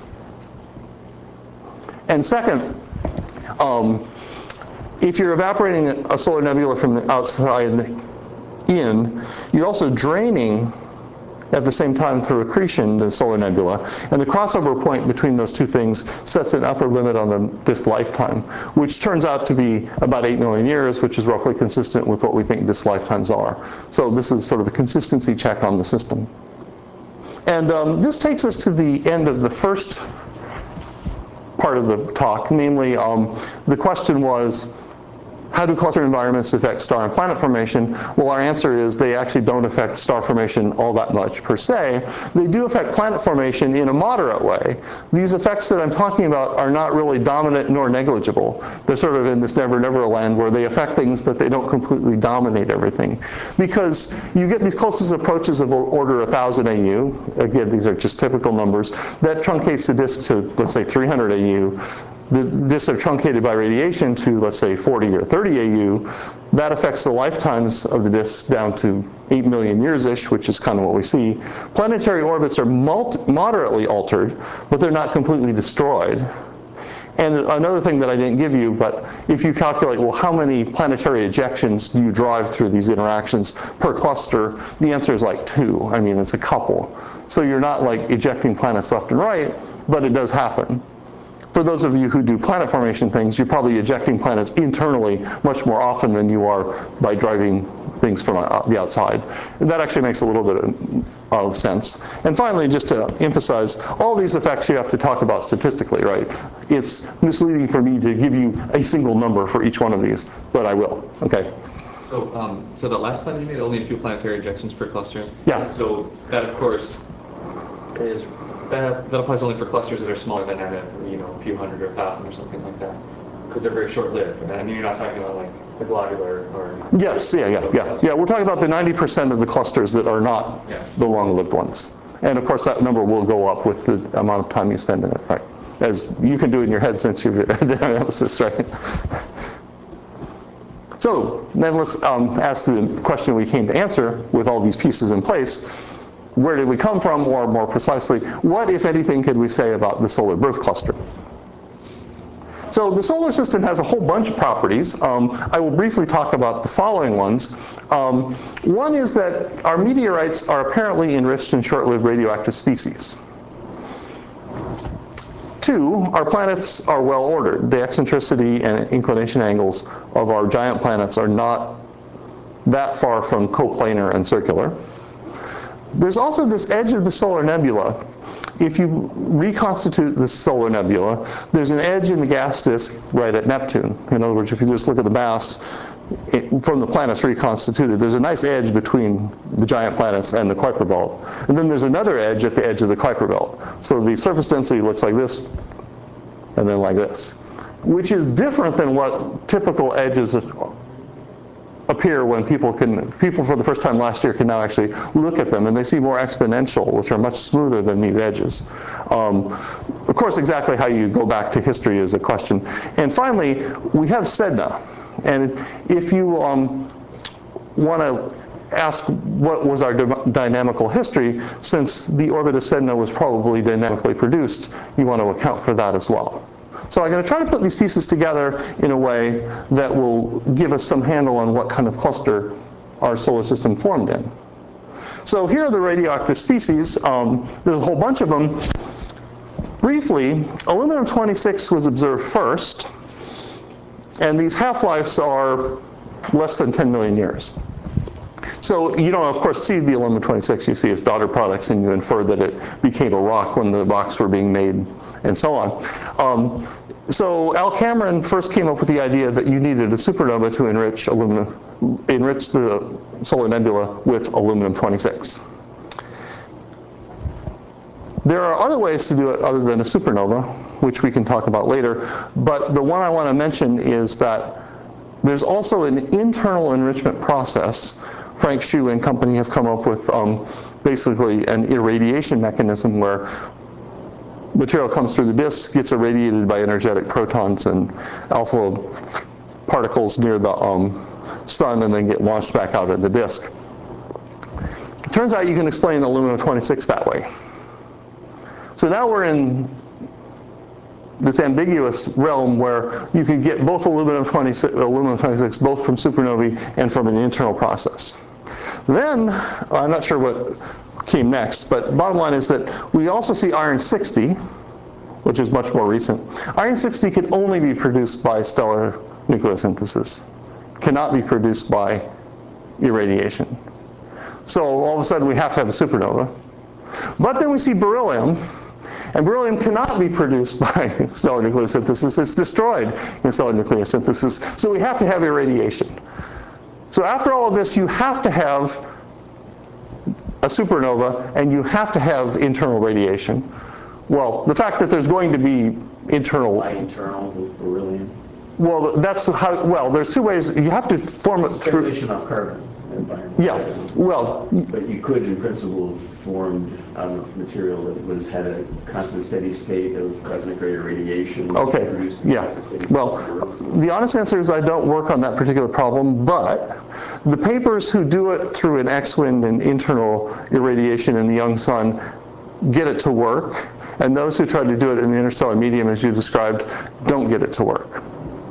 And second, um, if you're evaporating a solar nebula from the outside in, you're also draining at the same time through accretion the solar nebula. And the crossover point between those two things sets an upper limit on the disk lifetime, which turns out to be about eight million years, which is roughly consistent with what we think disk lifetimes are. So this is sort of a consistency check on the system. And um, this takes us to the end of the first part of the talk, namely um, the question was, how do cluster environments affect star and planet formation? Well, our answer is they actually don't affect star formation all that much per se. They do affect planet formation in a moderate way. These effects that I'm talking about are not really dominant nor negligible. They're sort of in this never never land where they affect things, but they don't completely dominate everything. Because you get these closest approaches of order one thousand A U. Again, these are just typical numbers. That truncates the disk to, let's say, three hundred A U. The disks are truncated by radiation to, let's say, forty or thirty A U. That affects the lifetimes of the disks down to eight million years-ish, which is kind of what we see. Planetary orbits are moderately altered, but they're not completely destroyed. And another thing that I didn't give you, but if you calculate, well, how many planetary ejections do you drive through these interactions per cluster, the answer is like two. I mean, it's a couple. So you're not like ejecting planets left and right, but it does happen. For those of you who do planet formation things, you're probably ejecting planets internally much more often than you are by driving things from the outside. And that actually makes a little bit of, of sense. And finally, just to emphasize, all these effects you have to talk about statistically, right? It's misleading for me to give you a single number for each one of these, but I will, okay? So, um, so the last plan you made, only a few planetary ejections per cluster? Yeah. So that, of course, is That, that applies only for clusters that are smaller than that, you know, a few hundred or a thousand or something like that, because they're very short-lived. And I mean, you're not talking about like the globular or. Yes, yeah, yeah, yeah, yeah. We're talking about the ninety percent of the clusters that are not yeah. the long-lived ones, and of course that number will go up with the amount of time you spend in it, right? As you can do it in your head since you've done analysis, right? So then let's um, ask the question we came to answer with all these pieces in place. Where did we come from, or more precisely, what, if anything, could we say about the solar birth cluster? So the solar system has a whole bunch of properties. Um, I will briefly talk about the following ones. Um, one is that our meteorites are apparently enriched in short-lived radioactive species. Two, our planets are well ordered. The eccentricity and inclination angles of our giant planets are not that far from coplanar and circular. There's also this edge of the solar nebula. If you reconstitute the solar nebula, there's an edge in the gas disk right at Neptune. In other words, if you just look at the mass it, from the planets reconstituted, there's a nice edge between the giant planets and the Kuiper belt. And then there's another edge at the edge of the Kuiper belt. So the surface density looks like this, and then like this, which is different than what typical edges appear when people can, people for the first time last year can now actually look at them, and they see more exponential, which are much smoother than these edges. Um, of course, exactly how you go back to history is a question. And finally, we have Sedna. And if you um, want to ask what was our dynamical history, since the orbit of Sedna was probably dynamically produced, you want to account for that as well. So I'm going to try to put these pieces together in a way that will give us some handle on what kind of cluster our solar system formed in. So here are the radioactive species. Um, there's a whole bunch of them. Briefly, aluminum twenty-six was observed first, and these half-lives are less than ten million years. So you don't, of course, see the aluminum twenty-six. You see its daughter products, and you infer that it became a rock when the rocks were being made, and so on. Um, so Al Cameron first came up with the idea that you needed a supernova to enrich aluminum, enrich the solar nebula with aluminum twenty-six. There are other ways to do it other than a supernova, which we can talk about later. But the one I want to mention is that there's also an internal enrichment process. Frank Hsu and company have come up with um, basically an irradiation mechanism where material comes through the disk, gets irradiated by energetic protons and alpha particles near the um, sun, and then get launched back out of the disk. It turns out you can explain aluminum twenty-six that way. So now we're in this ambiguous realm where you can get both aluminum twenty-six, aluminum twenty-six both from supernovae and from an internal process. Then, I'm not sure what came next, but bottom line is that we also see iron sixty, which is much more recent. Iron sixty can only be produced by stellar nucleosynthesis, cannot be produced by irradiation. So all of a sudden we have to have a supernova. But then we see beryllium, and beryllium cannot be produced by stellar nucleosynthesis. It's destroyed in stellar nucleosynthesis. So we have to have irradiation. So after all of this, you have to have a supernova, and you have to have internal radiation. Well, the fact that there's going to be internal... Why internal with beryllium? Well, that's how, well, there's two ways. You have to form it through... Circulation of carbon. Yeah, well... But you could, in principle, have formed out of material that was had a constant steady state of cosmic ray radiation. Okay, yeah. Well, the honest answer is I don't work on that particular problem, but the papers who do it through an X-wind and internal irradiation in the young sun get it to work, and those who try to do it in the interstellar medium, as you described, don't get it to work.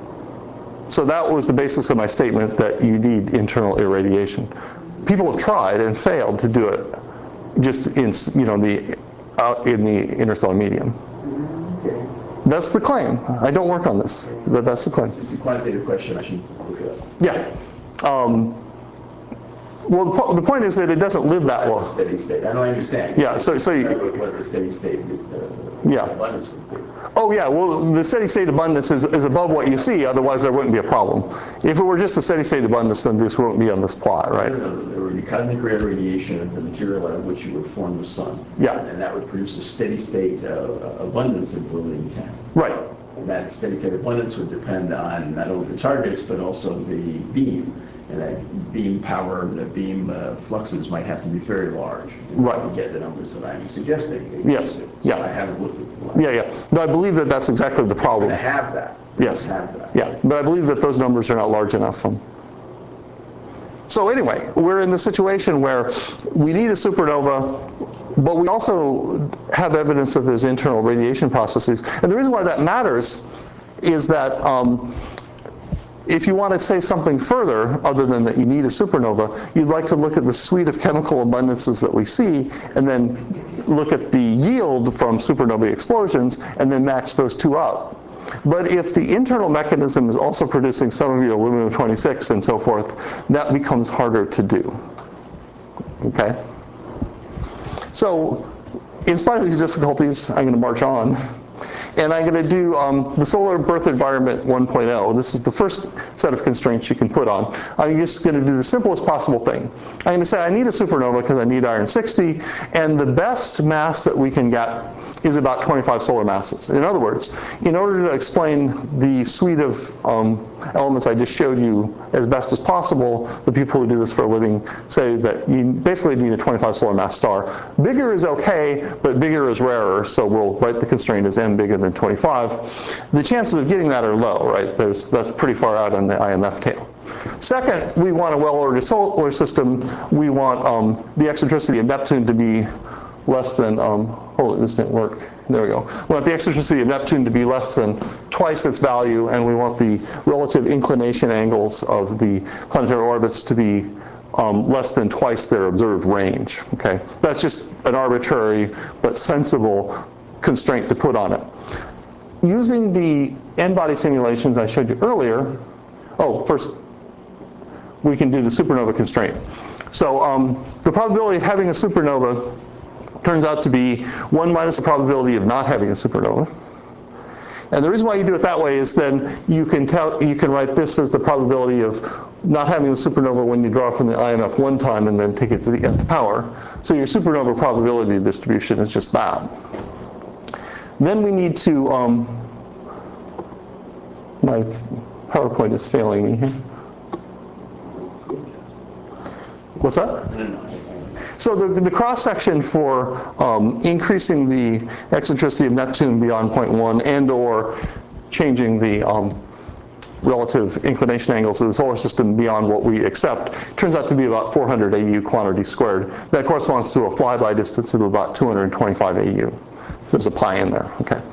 So that was the basis of my statement that you need internal irradiation. People have tried and failed to do it just in, you know, the, out in the interstellar medium. That's the claim. I don't work on this, but that's the claim. It's a quantitative question. I should look it up. Yeah. Um, well, the, po the point is that it doesn't live that long. Steady state. I don't understand. Yeah. So, so you, what the steady state is, the yeah. abundance would be. Oh yeah, well the steady state abundance is, is above what you see, otherwise there wouldn't be a problem. If it were just a steady state abundance, then this wouldn't be on this plot, right? No, no, no. There would be cosmic ray radiation of the material out of which you would form the sun. Yeah. And that would produce a steady state uh, abundance of beryllium ten. Right. And that steady state abundance would depend on not only the targets, but also the beam. And that beam power, the beam uh, fluxes might have to be very large. Right. To get the numbers that I'm suggesting. Yes. So Yeah. I haven't looked at the Yeah, yeah. No, I believe that that's exactly the problem. To have that. Yes. Have that. Yeah, but I believe that those numbers are not large enough. Um, so anyway, we're in the situation where we need a supernova, but we also have evidence that there's internal radiation processes. And the reason why that matters is that um, if you want to say something further, other than that you need a supernova, you'd like to look at the suite of chemical abundances that we see, and then look at the yield from supernova explosions, and then match those two up. But if the internal mechanism is also producing some of your aluminum twenty-six and so forth, that becomes harder to do. Okay? So, in spite of these difficulties, I'm going to march on. And I'm going to do um, the solar birth environment one point oh. This is the first set of constraints you can put on. I'm just going to do the simplest possible thing. I'm going to say I need a supernova because I need iron sixty, and the best mass that we can get is about twenty-five solar masses. In other words, in order to explain the suite of um, elements I just showed you as best as possible, the people who do this for a living say that you basically need a twenty-five solar mass star. Bigger is okay, but bigger is rarer, so we'll write the constraint as n bigger than twenty-five. The chances of getting that are low, right? There's, that's pretty far out on the I M F tail. Second, we want a well-ordered solar system. We want um, the eccentricity of Neptune to be less than, um, hold it, this didn't work. There we go. We want the eccentricity of Neptune to be less than twice its value, and we want the relative inclination angles of the planetary orbits to be um, less than twice their observed range. Okay? That's just an arbitrary but sensible constraint to put on it. Using the n-body simulations I showed you earlier, oh, first, we can do the supernova constraint. So um, the probability of having a supernova turns out to be one minus the probability of not having a supernova. And the reason why you do it that way is then you can tell, you can write this as the probability of not having the supernova when you draw from the I M F one time and then take it to the nth power. So your supernova probability distribution is just that. Then we need to, um, my PowerPoint is failing me here. What's that? So the, the cross-section for um, increasing the eccentricity of Neptune beyond zero point one and or changing the um, relative inclination angles of the solar system beyond what we accept turns out to be about four hundred A U quantity squared. That corresponds to a flyby distance of about two hundred twenty-five A U. There's a pi in there, okay.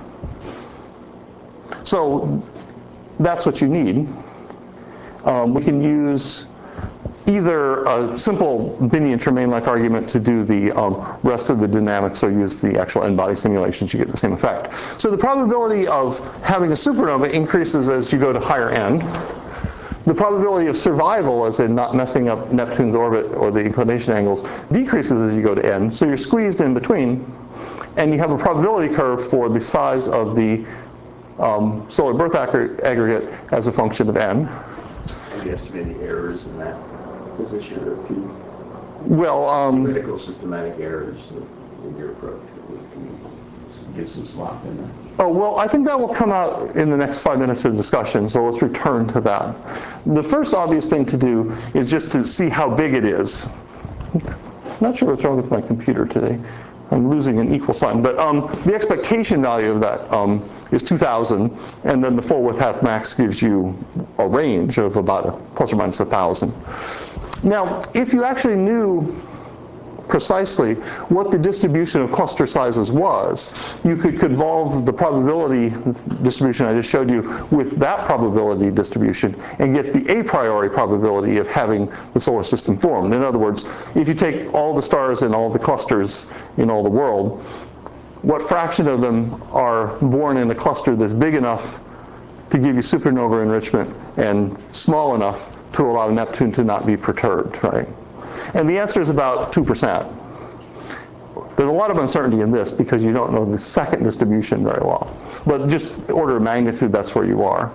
So that's what you need. Um, we can use either a simple Binet and Tremaine-like argument to do the um, rest of the dynamics, or use the actual n-body simulations, you get the same effect. So the probability of having a supernova increases as you go to higher n. The probability of survival, as in not messing up Neptune's orbit or the inclination angles, decreases as you go to n. So you're squeezed in between, and you have a probability curve for the size of the um, solar birth aggregate as a function of n. Have you estimated the errors in that position or two? Well, um, critical systematic errors in your approach. Can you give some slop in that? Oh, well, I think that will come out in the next five minutes of discussion, so let's return to that. The first obvious thing to do is just to see how big it is. I'm not sure what's wrong with my computer today. I'm losing an equal sign, but um, the expectation value of that um, is two thousand, and then the full width half max gives you a range of about a plus or minus one thousand. Now, if you actually knew precisely what the distribution of cluster sizes was, you could convolve the probability distribution I just showed you with that probability distribution and get the a priori probability of having the solar system formed. In other words, if you take all the stars and all the clusters in all the world, what fraction of them are born in a cluster that's big enough to give you supernova enrichment and small enough to allow Neptune to not be perturbed, right? And the answer is about two percent. There's a lot of uncertainty in this because you don't know the second distribution very well. But just order of magnitude, that's where you are.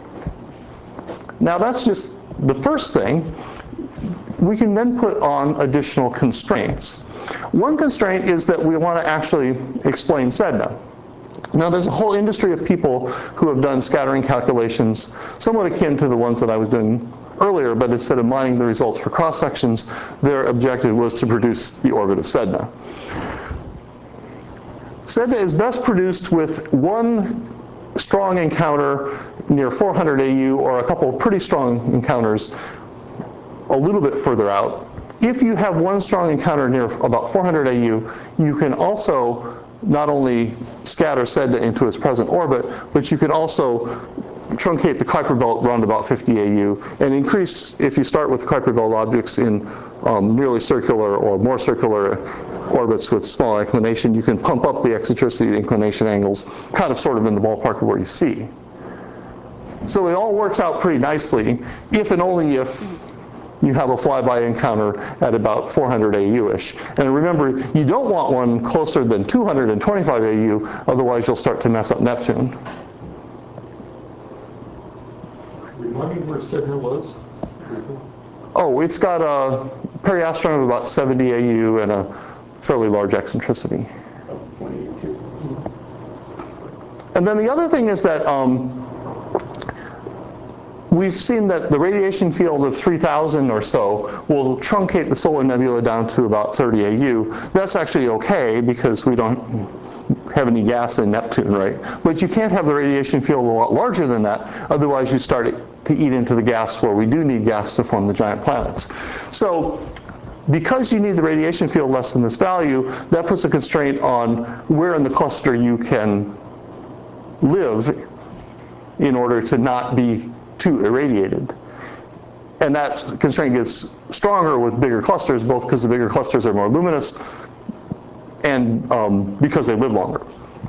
Now that's just the first thing. We can then put on additional constraints. One constraint is that we want to actually explain Sedna. Now there's a whole industry of people who have done scattering calculations somewhat akin to the ones that I was doing earlier, but instead of mining the results for cross-sections, their objective was to produce the orbit of Sedna. Sedna is best produced with one strong encounter near four hundred A U or a couple of pretty strong encounters a little bit further out. If you have one strong encounter near about four hundred A U, you can also not only scatter Sedna into its present orbit, but you can also truncate the Kuiper belt around about fifty A U and increase, if you start with Kuiper belt objects in um, nearly circular or more circular orbits with small inclination, you can pump up the eccentricity inclination angles, kind of sort of in the ballpark of what you see. So it all works out pretty nicely if and only if you have a flyby encounter at about four hundred A U-ish. And remember, you don't want one closer than two hundred twenty-five A U, otherwise you'll start to mess up Neptune. Remind me where Sedna was? Oh, it's got a periastron of about seventy A U and a fairly large eccentricity. And then the other thing is that um, we've seen that the radiation field of three thousand or so will truncate the solar nebula down to about thirty A U. That's actually okay because we don't have any gas in Neptune, right? But you can't have the radiation field a lot larger than that, otherwise you start to eat into the gas where we do need gas to form the giant planets. So because you need the radiation field less than this value, that puts a constraint on where in the cluster you can live in order to not be too irradiated. And that constraint gets stronger with bigger clusters, both because the bigger clusters are more luminous and um, because they live longer.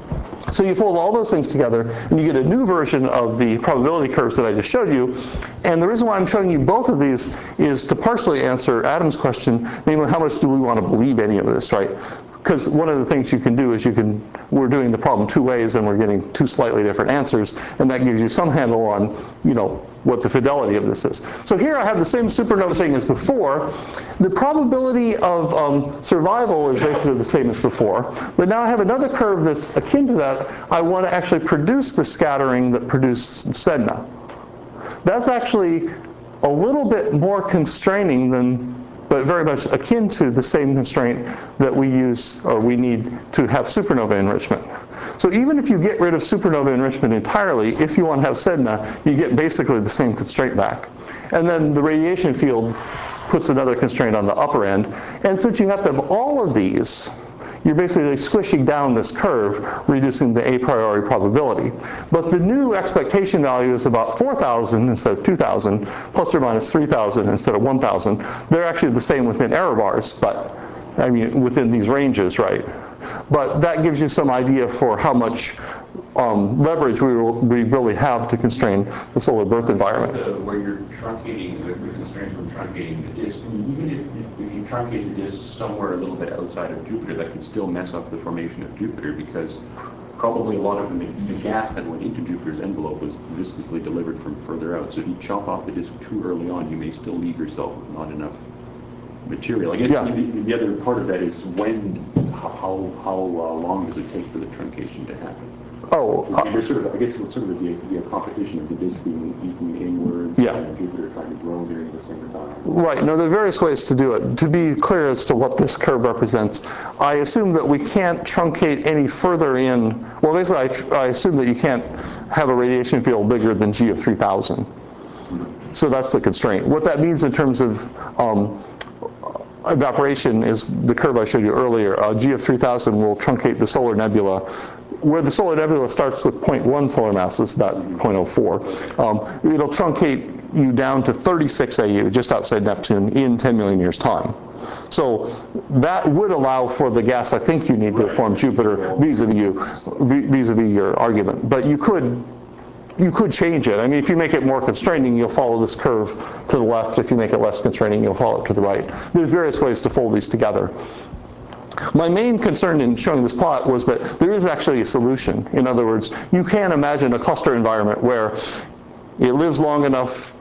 So you fold all those things together and you get a new version of the probability curves that I just showed you. And the reason why I'm showing you both of these is to partially answer Adam's question, namely how much do we want to believe any of this, right? Because one of the things you can do is you can, we're doing the problem two ways and we're getting two slightly different answers, and that gives you some handle on, you know, what the fidelity of this is. So here I have the same supernova thing as before. The probability of um, survival is basically the same as before, but now I have another curve that's akin to that. I want to actually produce the scattering that produced Sedna. That's actually a little bit more constraining than, but very much akin to the same constraint that we use or we need to have supernova enrichment. So even if you get rid of supernova enrichment entirely, if you want to have Sedna, you get basically the same constraint back. And then the radiation field puts another constraint on the upper end. And since you have to have all of these, you're basically squishing down this curve, reducing the a priori probability. But the new expectation value is about four thousand instead of two thousand, plus or minus three thousand instead of one thousand. They're actually the same within error bars, but I mean within these ranges, right? But that gives you some idea for how much um, leverage we, will, we really have to constrain the solar birth environment. The, where you're truncating, the, the constraints from truncating the disk, I mean, even if, if you truncate the disk somewhere a little bit outside of Jupiter, that could still mess up the formation of Jupiter, because probably a lot of the, the gas that went into Jupiter's envelope was viscously delivered from further out. So if you chop off the disk too early on, you may still leave yourself with not enough material. I guess yeah. the, the other part of that is when, how, how uh, long does it take for the truncation to happen? Oh, uh, there's sort of, I guess it's sort of the, the competition of the disk being eaten inwards yeah. and Jupiter trying to grow during the same time. Right. No, there are various ways to do it. To be clear as to what this curve represents, I assume that we can't truncate any further in. Well, basically, I, tr I assume that you can't have a radiation field bigger than G of three thousand. Mm-hmm. So that's the constraint. What that means in terms of um, evaporation is the curve I showed you earlier. Uh, G of three thousand will truncate the solar nebula. Where the solar nebula starts with zero point one solar masses, not zero point zero four, um, it'll truncate you down to thirty-six A U, just outside Neptune, in ten million years' time. So that would allow for the gas I think you need to form Jupiter vis-a-vis you, vis-a-vis your argument. But you could, you could change it. I mean, if you make it more constraining, you'll follow this curve to the left. If you make it less constraining, you'll follow it to the right. There's various ways to fold these together. My main concern in showing this plot was that there is actually a solution. In other words, you can imagine a cluster environment where it lives long enough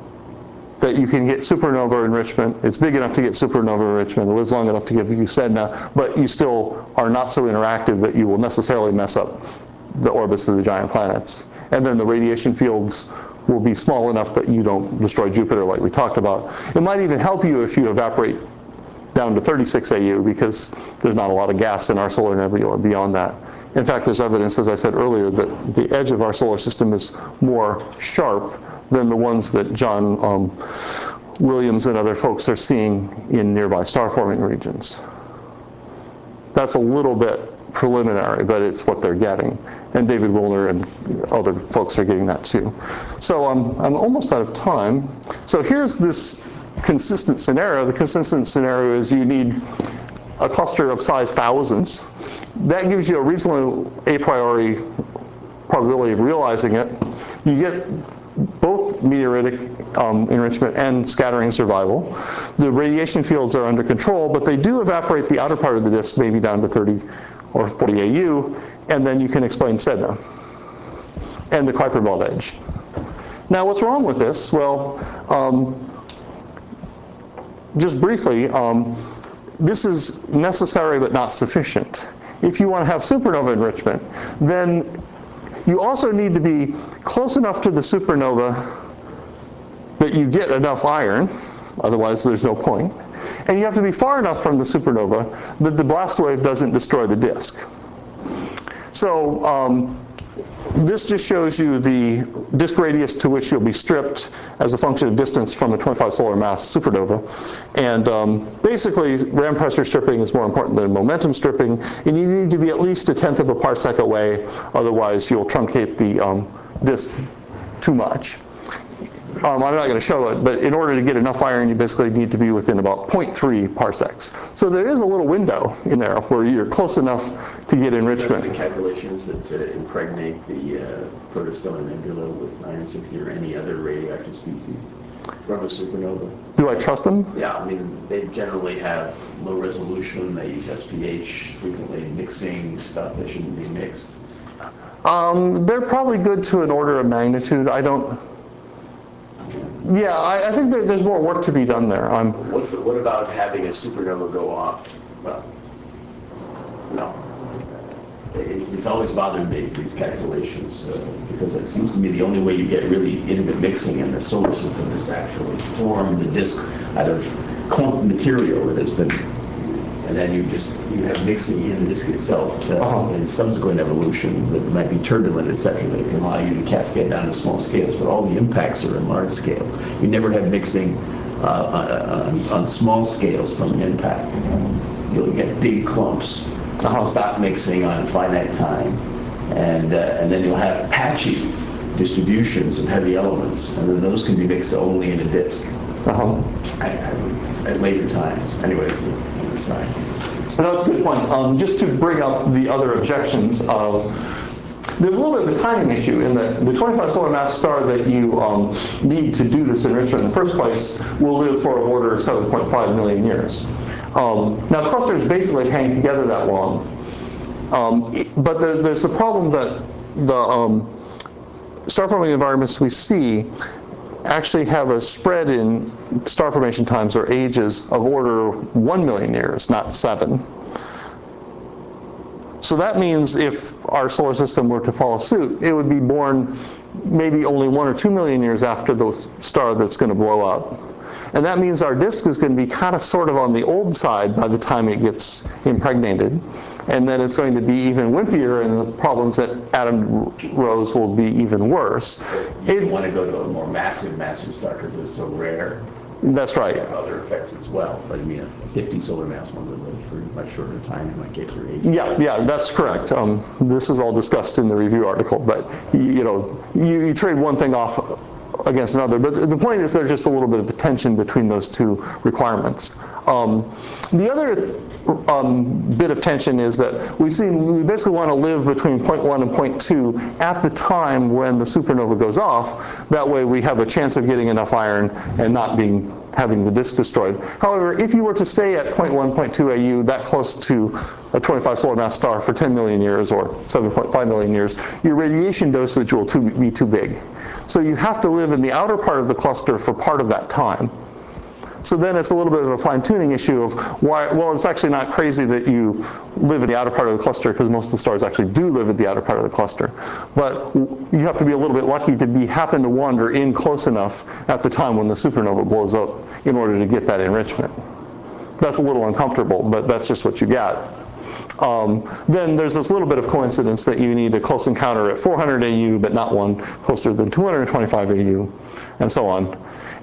that you can get supernova enrichment. It's big enough to get supernova enrichment. It lives long enough to give you Sedna, but you still are not so interactive that you will necessarily mess up the orbits of the giant planets. And then the radiation fields will be small enough that you don't destroy Jupiter like we talked about. It might even help you if you evaporate down to thirty-six A U, because there's not a lot of gas in our solar nebula beyond that. In fact, there's evidence, as I said earlier, that the edge of our solar system is more sharp than the ones that John um, Williams and other folks are seeing in nearby star-forming regions. That's a little bit preliminary, but it's what they're getting. And David Wilner and other folks are getting that too. So um, I'm almost out of time. So here's this consistent scenario. The consistent scenario is you need a cluster of size thousands. That gives you a reasonable a priori probability of realizing it. You get both meteoritic um, enrichment and scattering survival. The radiation fields are under control, but they do evaporate the outer part of the disk, maybe down to thirty or forty A U, and then you can explain Sedna and the Kuiper belt edge. Now, what's wrong with this? Well, um, just briefly, um, this is necessary but not sufficient. If you want to have supernova enrichment, then you also need to be close enough to the supernova that you get enough iron, otherwise there's no point. And you have to be far enough from the supernova that the blast wave doesn't destroy the disk. So um, this just shows you the disk radius to which you'll be stripped as a function of distance from a twenty-five solar mass supernova. And um, basically, ram pressure stripping is more important than momentum stripping, and you need to be at least a tenth of a parsec away, otherwise you'll truncate the um, disk too much. Um, I'm not going to show it, but in order to get enough iron, you basically need to be within about zero point three parsecs. So there is a little window in there where you're close enough to get enrichment. That's the calculations that uh, impregnate the uh, Protostellar Nebula with iron sixty or any other radioactive species from a supernova. Do I trust them? Yeah, I mean, they generally have low resolution. They use S P H, frequently mixing stuff that shouldn't be mixed. Um, they're probably good to an order of magnitude. I don't... Yeah, I, I think there, there's more work to be done there. I'm, What's the, what about having a supernova go off? Well, no. It's, it's always bothered me, these calculations, uh, because it seems to me the only way you get really intimate mixing in the solar system is to actually form the disk out of clumped material that has been, and then you just, you have mixing in the disk itself, uh, Uh-huh. and subsequent evolution that might be turbulent, et cetera, that can allow you to cascade down to small scales, but all the impacts are in large scale. You never have mixing uh, on, on small scales from an impact. You'll get big clumps. Uh-huh. Stop mixing on finite time, and uh, and then you'll have patchy distributions of heavy elements, and then those can be mixed only in a disk. uh-huh. At, at later times. Anyways, an aside. No, that's a good point. Um, just to bring up the other objections, uh, there's a little bit of a timing issue in that the twenty-five solar mass star that you um, need to do this enrichment in the first place will live for a order of seven point five million years. Um, now, clusters basically hang together that long, um, but there, there's the problem that the um, star-forming environments we see actually have a spread in star formation times or ages of order one million years, not seven. So that means if our solar system were to follow suit, it would be born maybe only one or two million years after the star that's going to blow up. And that means our disk is going to be kind of sort of on the old side by the time it gets impregnated. And then it's going to be even wimpier, and the problems that Adam rose will be even worse. You It, want to go to a more massive, massive star because it's so rare. that's right. You have other effects as well. But I mean, a fifty solar mass one would live for a much shorter time. You might get your age. Yeah, yeah, that's correct. Um, this is all discussed in the review article, but you, you know, you, you trade one thing off against another. But the point is there's just a little bit of a tension between those two requirements. Um, the other um, bit of tension is that we see we basically want to live between zero point one and zero point two at the time when the supernova goes off. That way we have a chance of getting enough iron and not being having the disk destroyed. However, if you were to stay at zero point one, zero point two A U, that close to a twenty-five solar mass star for ten million years or seven point five million years, your radiation dosage will too, be too big. So you have to live in the outer part of the cluster for part of that time. So then it's a little bit of a fine-tuning issue of why, well, it's actually not crazy that you live in the outer part of the cluster, because most of the stars actually do live in the outer part of the cluster. But you have to be a little bit lucky to be happen to wander in close enough at the time when the supernova blows up in order to get that enrichment. That's a little uncomfortable, but that's just what you get. Um, then there's this little bit of coincidence that you need a close encounter at four hundred A U, but not one closer than two hundred twenty-five A U, and so on.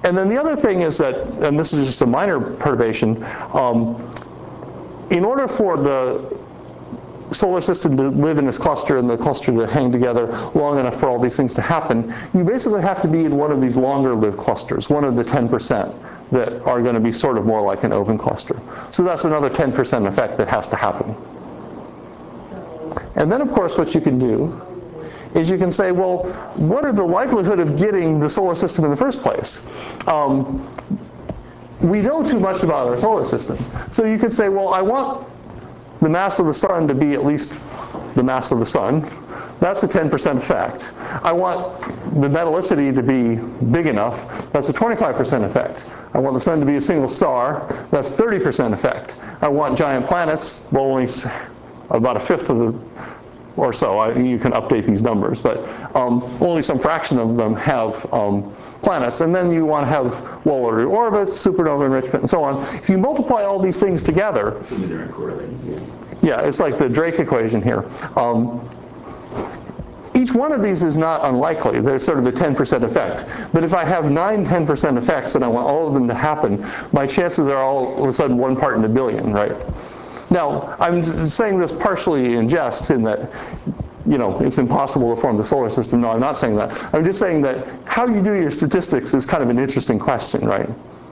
And then the other thing is that, and this is just a minor perturbation, um, in order for the solar system to live in this cluster and the cluster to hang together long enough for all these things to happen, you basically have to be in one of these longer lived clusters, one of the ten percent that are going to be sort of more like an open cluster. So that's another ten percent effect that has to happen. And then, of course, what you can do is you can say, well, what are the likelihood of getting the solar system in the first place? Um, we know too much about our solar system. So you could say, well, I want the mass of the sun to be at least the mass of the sun. That's a ten percent effect. I want the metallicity to be big enough. That's a twenty-five percent effect. I want the sun to be a single star. That's thirty percent effect. I want giant planets. Well, only about a fifth of the, or so. I, you can update these numbers, but um, only some fraction of them have um, planets. And then you want to have well-ordered orbits, supernova enrichment, and so on. If you multiply all these things together, Assuming they're uncorrelated. yeah, it's like the Drake equation here. Um, each one of these is not unlikely. There's sort of a ten percent effect. But if I have nine ten percent effects and I want all of them to happen, my chances are all of a sudden one part in a billion, right? Now, I'm saying this partially in jest in that, you know, it's impossible to form the solar system. No, I'm not saying that. I'm just saying that how you do your statistics is kind of an interesting question, right?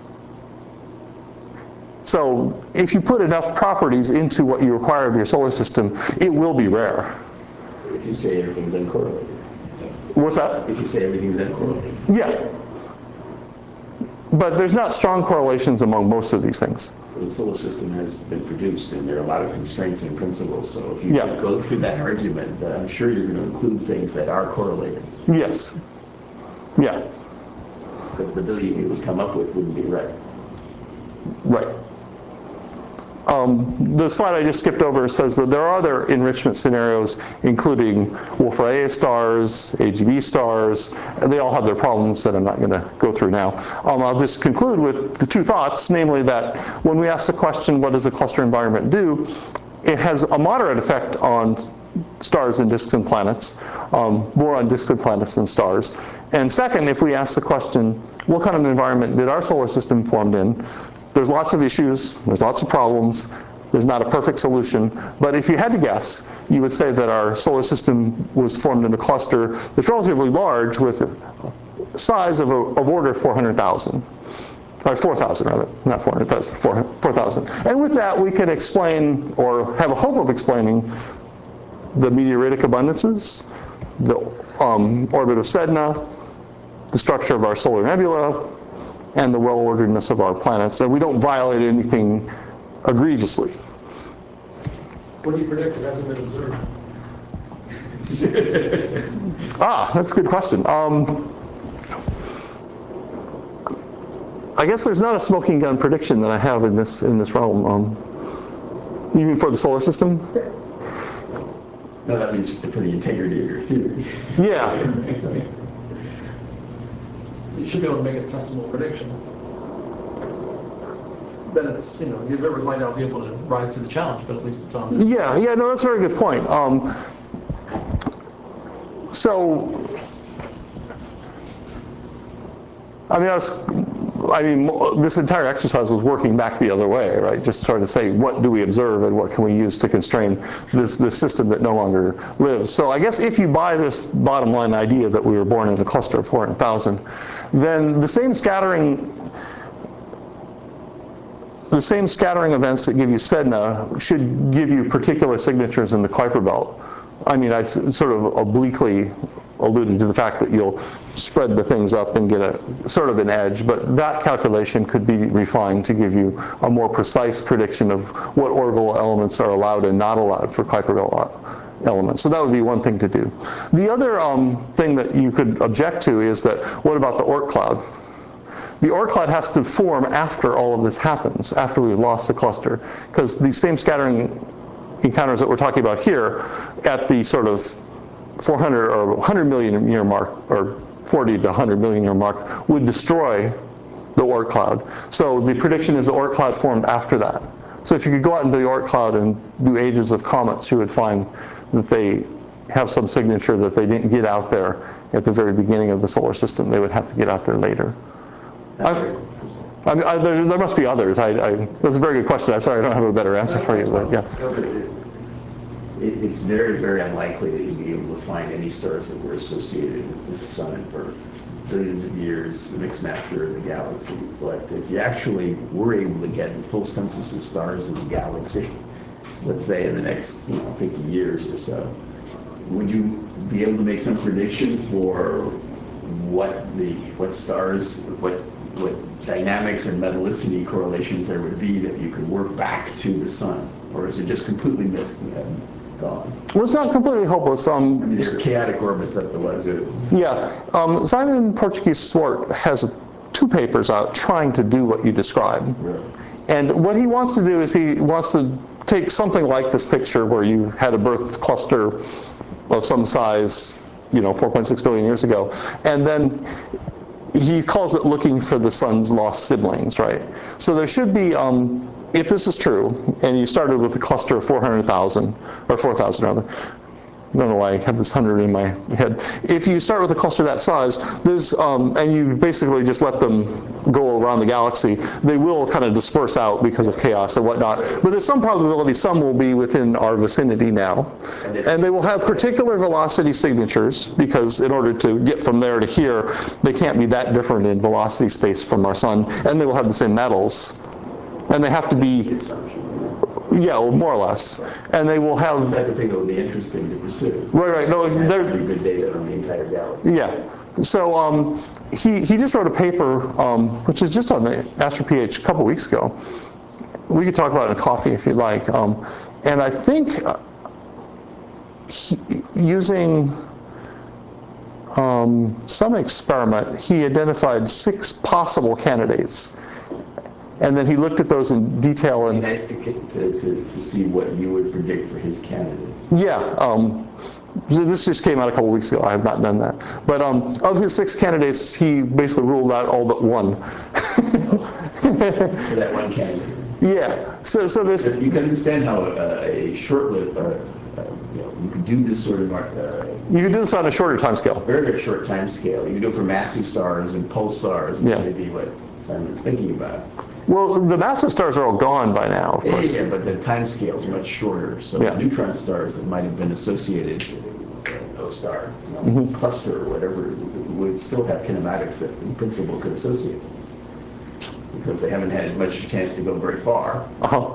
So if you put enough properties into what you require of your solar system, it will be rare. If you say everything's uncorrelated. What's that? If you say everything's uncorrelated. Yeah. But there's not strong correlations among most of these things. The solar system has been produced, and there are a lot of constraints and principles. So if you Yeah. go through that argument, uh, I'm sure you're going to include things that are correlated. Yes. Yeah. But the billion you would come up with wouldn't be right. Right. Um, the slide I just skipped over says that there are other enrichment scenarios, including Wolf-Rayet stars, A G B stars, and they all have their problems that I'm not going to go through now. Um, I'll just conclude with the two thoughts, namely that when we ask the question, what does a cluster environment do, it has a moderate effect on stars and distant planets, um, more on distant planets than stars. And second, if we ask the question, what kind of environment did our solar system formed in? There's lots of issues, there's lots of problems, there's not a perfect solution, but if you had to guess, you would say that our solar system was formed in a cluster that's relatively large with a size of, a, of order four hundred thousand. Or four thousand rather, not four hundred thousand, four thousand. And with that we can explain, or have a hope of explaining, the meteoritic abundances, the um, orbit of Sedna, the structure of our solar nebula, and the well-orderedness of our planets, and we don't violate anything egregiously. What do you predict it hasn't been observed? Ah, that's a good question. Um, I guess there's not a smoking gun prediction that I have in this in this realm. Um, you mean for the solar system? No, that means for the integrity of your theory. Yeah. You should be able to make a testable prediction. Then it's, you know, you never might not be able to rise to the challenge, but at least it's on. Yeah, yeah, no, that's a very good point. Um, so, I mean, I was, I mean, this entire exercise was working back the other way, right? Just trying to say, what do we observe and what can we use to constrain this, this system that no longer lives? So I guess if you buy this bottom line idea that we were born in a cluster of four hundred thousand, then the same scattering the same scattering events that give you Sedna should give you particular signatures in the Kuiper belt. I mean, I sort of obliquely alluded to the fact that you'll spread the things up and get a sort of an edge, but that calculation could be refined to give you a more precise prediction of what orbital elements are allowed and not allowed for Kuiper belt elements. So that would be one thing to do. The other um, thing that you could object to is that, what about the Oort cloud? The Oort cloud has to form after all of this happens, after we've lost the cluster, because these same scattering encounters that we're talking about here at the sort of four hundred or one hundred million year mark, or forty to one hundred million year mark, would destroy the Oort cloud. So the prediction is the Oort cloud formed after that. So if you could go out into the Oort cloud and do ages of comets, you would find that they have some signature that they didn't get out there at the very beginning of the solar system. They would have to get out there later. I, I mean, I, there, there must be others. I, I, that's a very good question. I'm sorry I don't have a better answer for you, but yeah. No, but it, it, it's very, very unlikely that you'd be able to find any stars that were associated with the sun and Earth. Billions of years, the mixed master of the galaxy. But if you actually were able to get the full census of stars in the galaxy, let's say in the next you know, fifty years or so, would you be able to make some prediction for what the what stars, what what dynamics and metallicity correlations there would be that you could work back to the sun, or is it just completely missed and gone? Well, it's not completely hopeless. Um, I mean, there's chaotic orbits at the Wazoo. Yeah, um, Simon Portuguese Swart has two papers out trying to do what you described. Really? And what he wants to do is he wants to take something like this picture where you had a birth cluster of some size, you know, four point six billion years ago, and then he calls it looking for the sun's lost siblings, right? So there should be, um, if this is true, and you started with a cluster of four hundred thousand, or four thousand rather, I don't know why I have this hundred in my head. If you start with a cluster that size, there's, um, and you basically just let them go around the galaxy, they will kind of disperse out because of chaos and whatnot. But there's some probability some will be within our vicinity now. And they will have particular velocity signatures, because in order to get from there to here, they can't be that different in velocity space from our sun. And they will have the same metals. And they have to be, yeah, well, more or less. And they will have... The type of thing that would be interesting to pursue. Right, right. No, And they're... really good data on the entire galaxy. Yeah. So um, he, he just wrote a paper, um, which is just on the AstroPH a couple weeks ago. We could talk about it in coffee if you'd like. Um, and I think uh, he, using um, some experiment, he identified six possible candidates. And then he looked at those in detail. It'd And be nice to, to, to, to see what you would predict for his candidates. yeah, um, this just came out a couple weeks ago. I have not done that. But um, of his six candidates, he basically ruled out all but one. For that one candidate. Yeah. So, so there's. You can understand how uh, a short-lived, uh, uh, you know, you could do this sort of uh, You could do this on a shorter time scale. very, very short time scale. You can do it for massive stars and pulsars, which Yeah. may be what Simon's thinking about. Well, the massive stars are all gone by now, of Yeah, course. yeah, but the time scale is much shorter. So Yeah. neutron stars that might have been associated with uh, no star you know, Mm-hmm. cluster or whatever would still have kinematics that in principle could associate them, because they haven't had much chance to go very far. Uh-huh.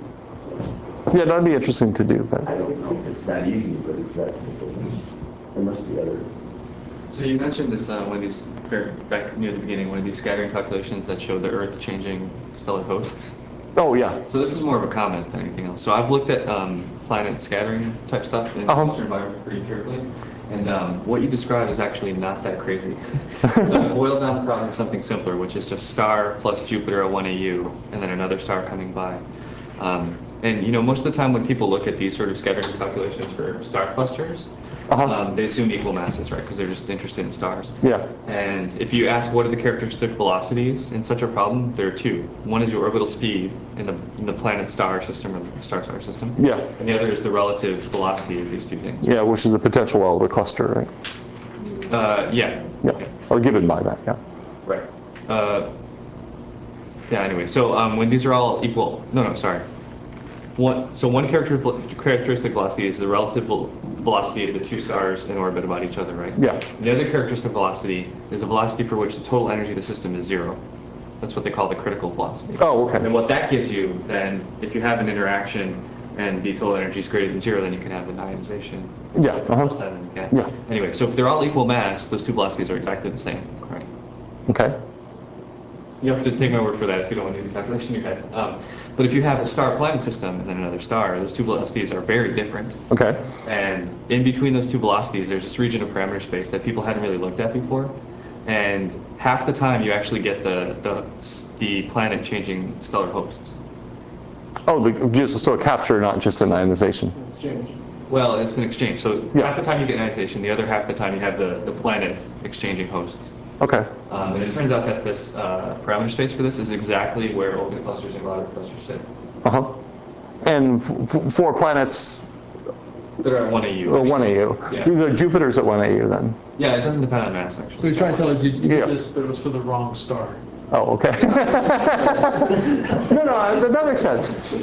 Yeah, that'd be interesting to do. But I don't know if it's that easy, but it's that there must be other. So you mentioned this uh, one of these, back near the beginning, one of these scattering calculations that showed the Earth changing stellar hosts. oh yeah. So this is more of a comment than anything else. So I've looked at um, planet scattering type stuff in Uh-huh. the environment pretty carefully. And um, what you describe is actually not that crazy. So I boiled down the problem to something simpler, which is just star plus Jupiter at one A U, and then another star coming by. Um, and you know, most of the time when people look at these sort of scattering calculations for star clusters, Uh-huh. um, they assume equal masses, right? Because they're just interested in stars. Yeah. And if you ask what are the characteristic velocities in such a problem, there are two. One is your orbital speed in the, in the planet-star system or the star-star system. Yeah. And the other is the relative velocity of these two things. Yeah, which is the potential well of the cluster, right? Uh, yeah. Yeah. Or given by that. Yeah. Right. Uh, yeah. Anyway, so um, when these are all equal, no, no, sorry. One, so one character, characteristic velocity is the relative vel- velocity of the two stars in orbit about each other, right? Yeah. And the other characteristic velocity is the velocity for which the total energy of the system is zero. That's what they call the critical velocity. Oh, okay. And what that gives you, then, if you have an interaction and the total energy is greater than zero, then you can have an ionization. Yeah, If it's uh-huh. less than, then you can't. Yeah. Anyway, so if they're all equal mass, those two velocities are exactly the same, right? Okay. You have to take my word for that if you don't want to do the calculation in your head. Um, but if you have a star-planet system and then another star, those two velocities are very different. Okay. And in between those two velocities, there's this region of parameter space that people hadn't really looked at before. And half the time, you actually get the the, the planet changing stellar hosts. Oh, the, just so a capture, not just an ionization. Exchange. Well, it's an exchange. So Yeah. half the time you get ionization, the other half the time you have the, the planet exchanging hosts. Okay. Um, and it turns out that this uh, parameter space for this is exactly where open clusters and glider clusters sit. Uh-huh. And f- f- for planets, They're at one A U. uh, one A U. Yeah. These are Jupiter's at one A U then. Yeah, it doesn't depend on mass, actually. So he's trying to tell us you, you Yeah. did this, but it was for the wrong star. Oh, okay. No, no, that, that makes sense.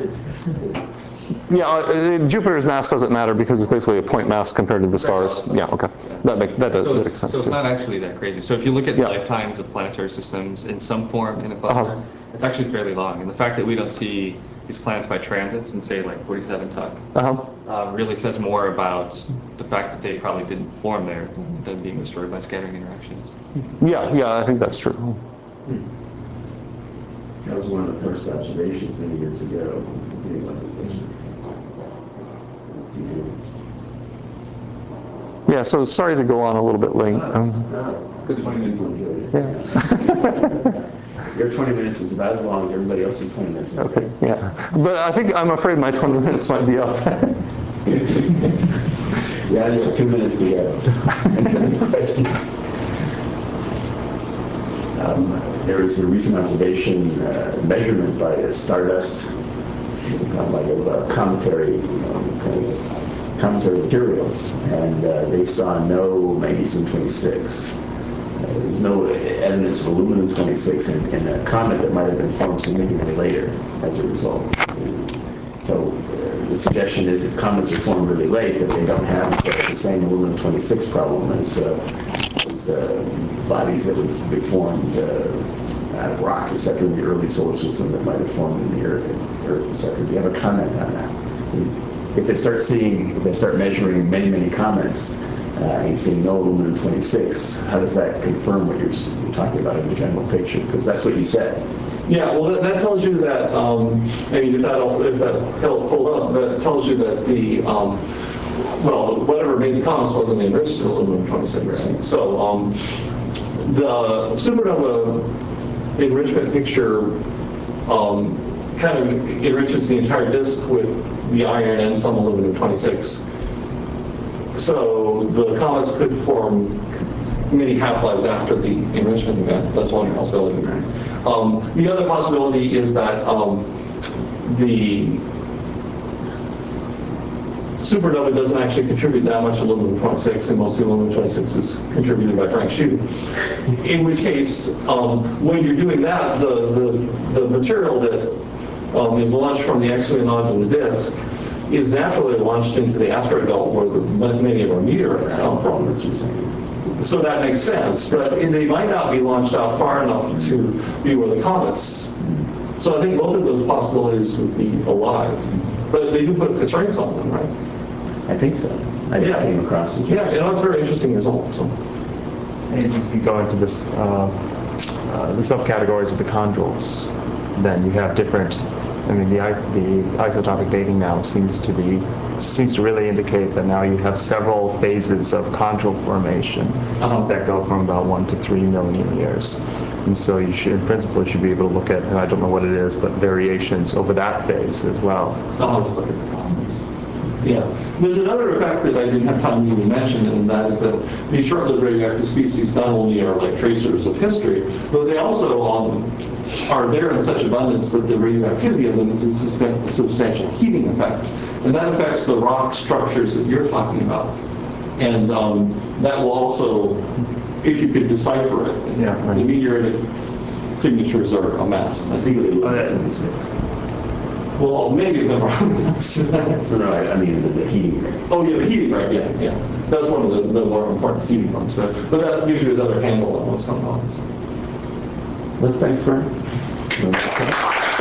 Yeah, uh, Jupiter's mass doesn't matter because it's basically a point mass compared to the stars. Yeah, okay. That, make, that, does, So that it's, makes sense. so it's too. not actually that crazy. So if you look at Yeah. lifetimes of planetary systems in some form in a cluster, Uh-huh. it's actually fairly long. And the fact that we don't see these planets by transits and say like forty-seven Tuc Uh-huh. uh, really says more about the fact that they probably didn't form there than being destroyed by scattering interactions. Yeah, yeah, I think that's true. That was one of the first observations many years ago. Let's see here. Yeah, so sorry to go on a little bit late. Um, No, good twenty minutes. yeah. Your twenty minutes is about as long as everybody else's twenty minutes. Okay, yeah. But I think, I'm afraid my twenty minutes might be up. Yeah, you have two minutes to go. um, there was a recent observation, uh, measurement by a Stardust, kind of like a, a commentary, you know, kind of commentary material, and uh, they saw no magnesium twenty-six. Uh, There's no evidence of aluminum twenty-six in, in a comet that might have been formed significantly later as a result. So uh, the suggestion is if comets are formed really late, that they don't have uh, the same aluminum twenty-six problem as, uh, as uh, bodies that would be formed uh, out of rocks, et cetera, in the early solar system that might have formed in the Earth, Earth, et cetera. Do you have a comment on that? If, if they start seeing, if they start measuring many, many comets, Uh, and seeing no aluminum twenty-six, how does that confirm what you're, you're talking about in the general picture? Because that's what you said. Yeah, well, that, that tells you that, um, I mean, if that, if that held, hold up, that tells you that the, um, well, whatever made the comets wasn't enriched in aluminum twenty-six. Right. So um, the supernova enrichment picture um, kind of enriches the entire disk with the iron and some aluminum twenty-six. So the comets could form many half-lives after the enrichment event. That's one possibility. Um, the other possibility is that um, the supernova doesn't actually contribute that much aluminum twenty-six, and most of the aluminum twenty-six is contributed by Frank Schuit. In which case, um, when you're doing that, the, the, the material that um, is launched from the X-wing onto the disk is naturally launched into the asteroid belt where the, many of our meteorites come from. So that makes sense, but they might not be launched out far enough to be where the comets. So I think both of those possibilities would be alive, but they do put constraints on them, right? I think so. I just Yeah. came across it. Yeah, you know, it's a very interesting result. So. And if you go into this, uh, uh, the subcategories of the chondrules, then you have different. I mean, the, the isotopic dating now seems to be seems to really indicate that now you have several phases of chondrule formation Uh-huh. that go from about one to three million years, and so you should, in principle, you should be able to look at, and I don't know what it is, but variations over that phase as well. Uh-huh. Just look at the comets. Yeah. There's another effect that I didn't have time to even mention, and that is that these short-lived radioactive species not only are like tracers of history, but they also um, are there in such abundance that the radioactivity of them is a suspe- substantial heating effect. And that affects the rock structures that you're talking about. And um, that will also, if you could decipher it, Yeah, right. the meteoritic signatures are a mess. Particularly Oh, yeah. aluminum twenty-six. Well, many of them are a mess. No, no, I, I mean the, the heating rate. Oh, yeah, the heating, right, yeah, yeah. That's one of the, the more important heating ones, but, but that gives you another handle on what's going on. Let's thank Frank.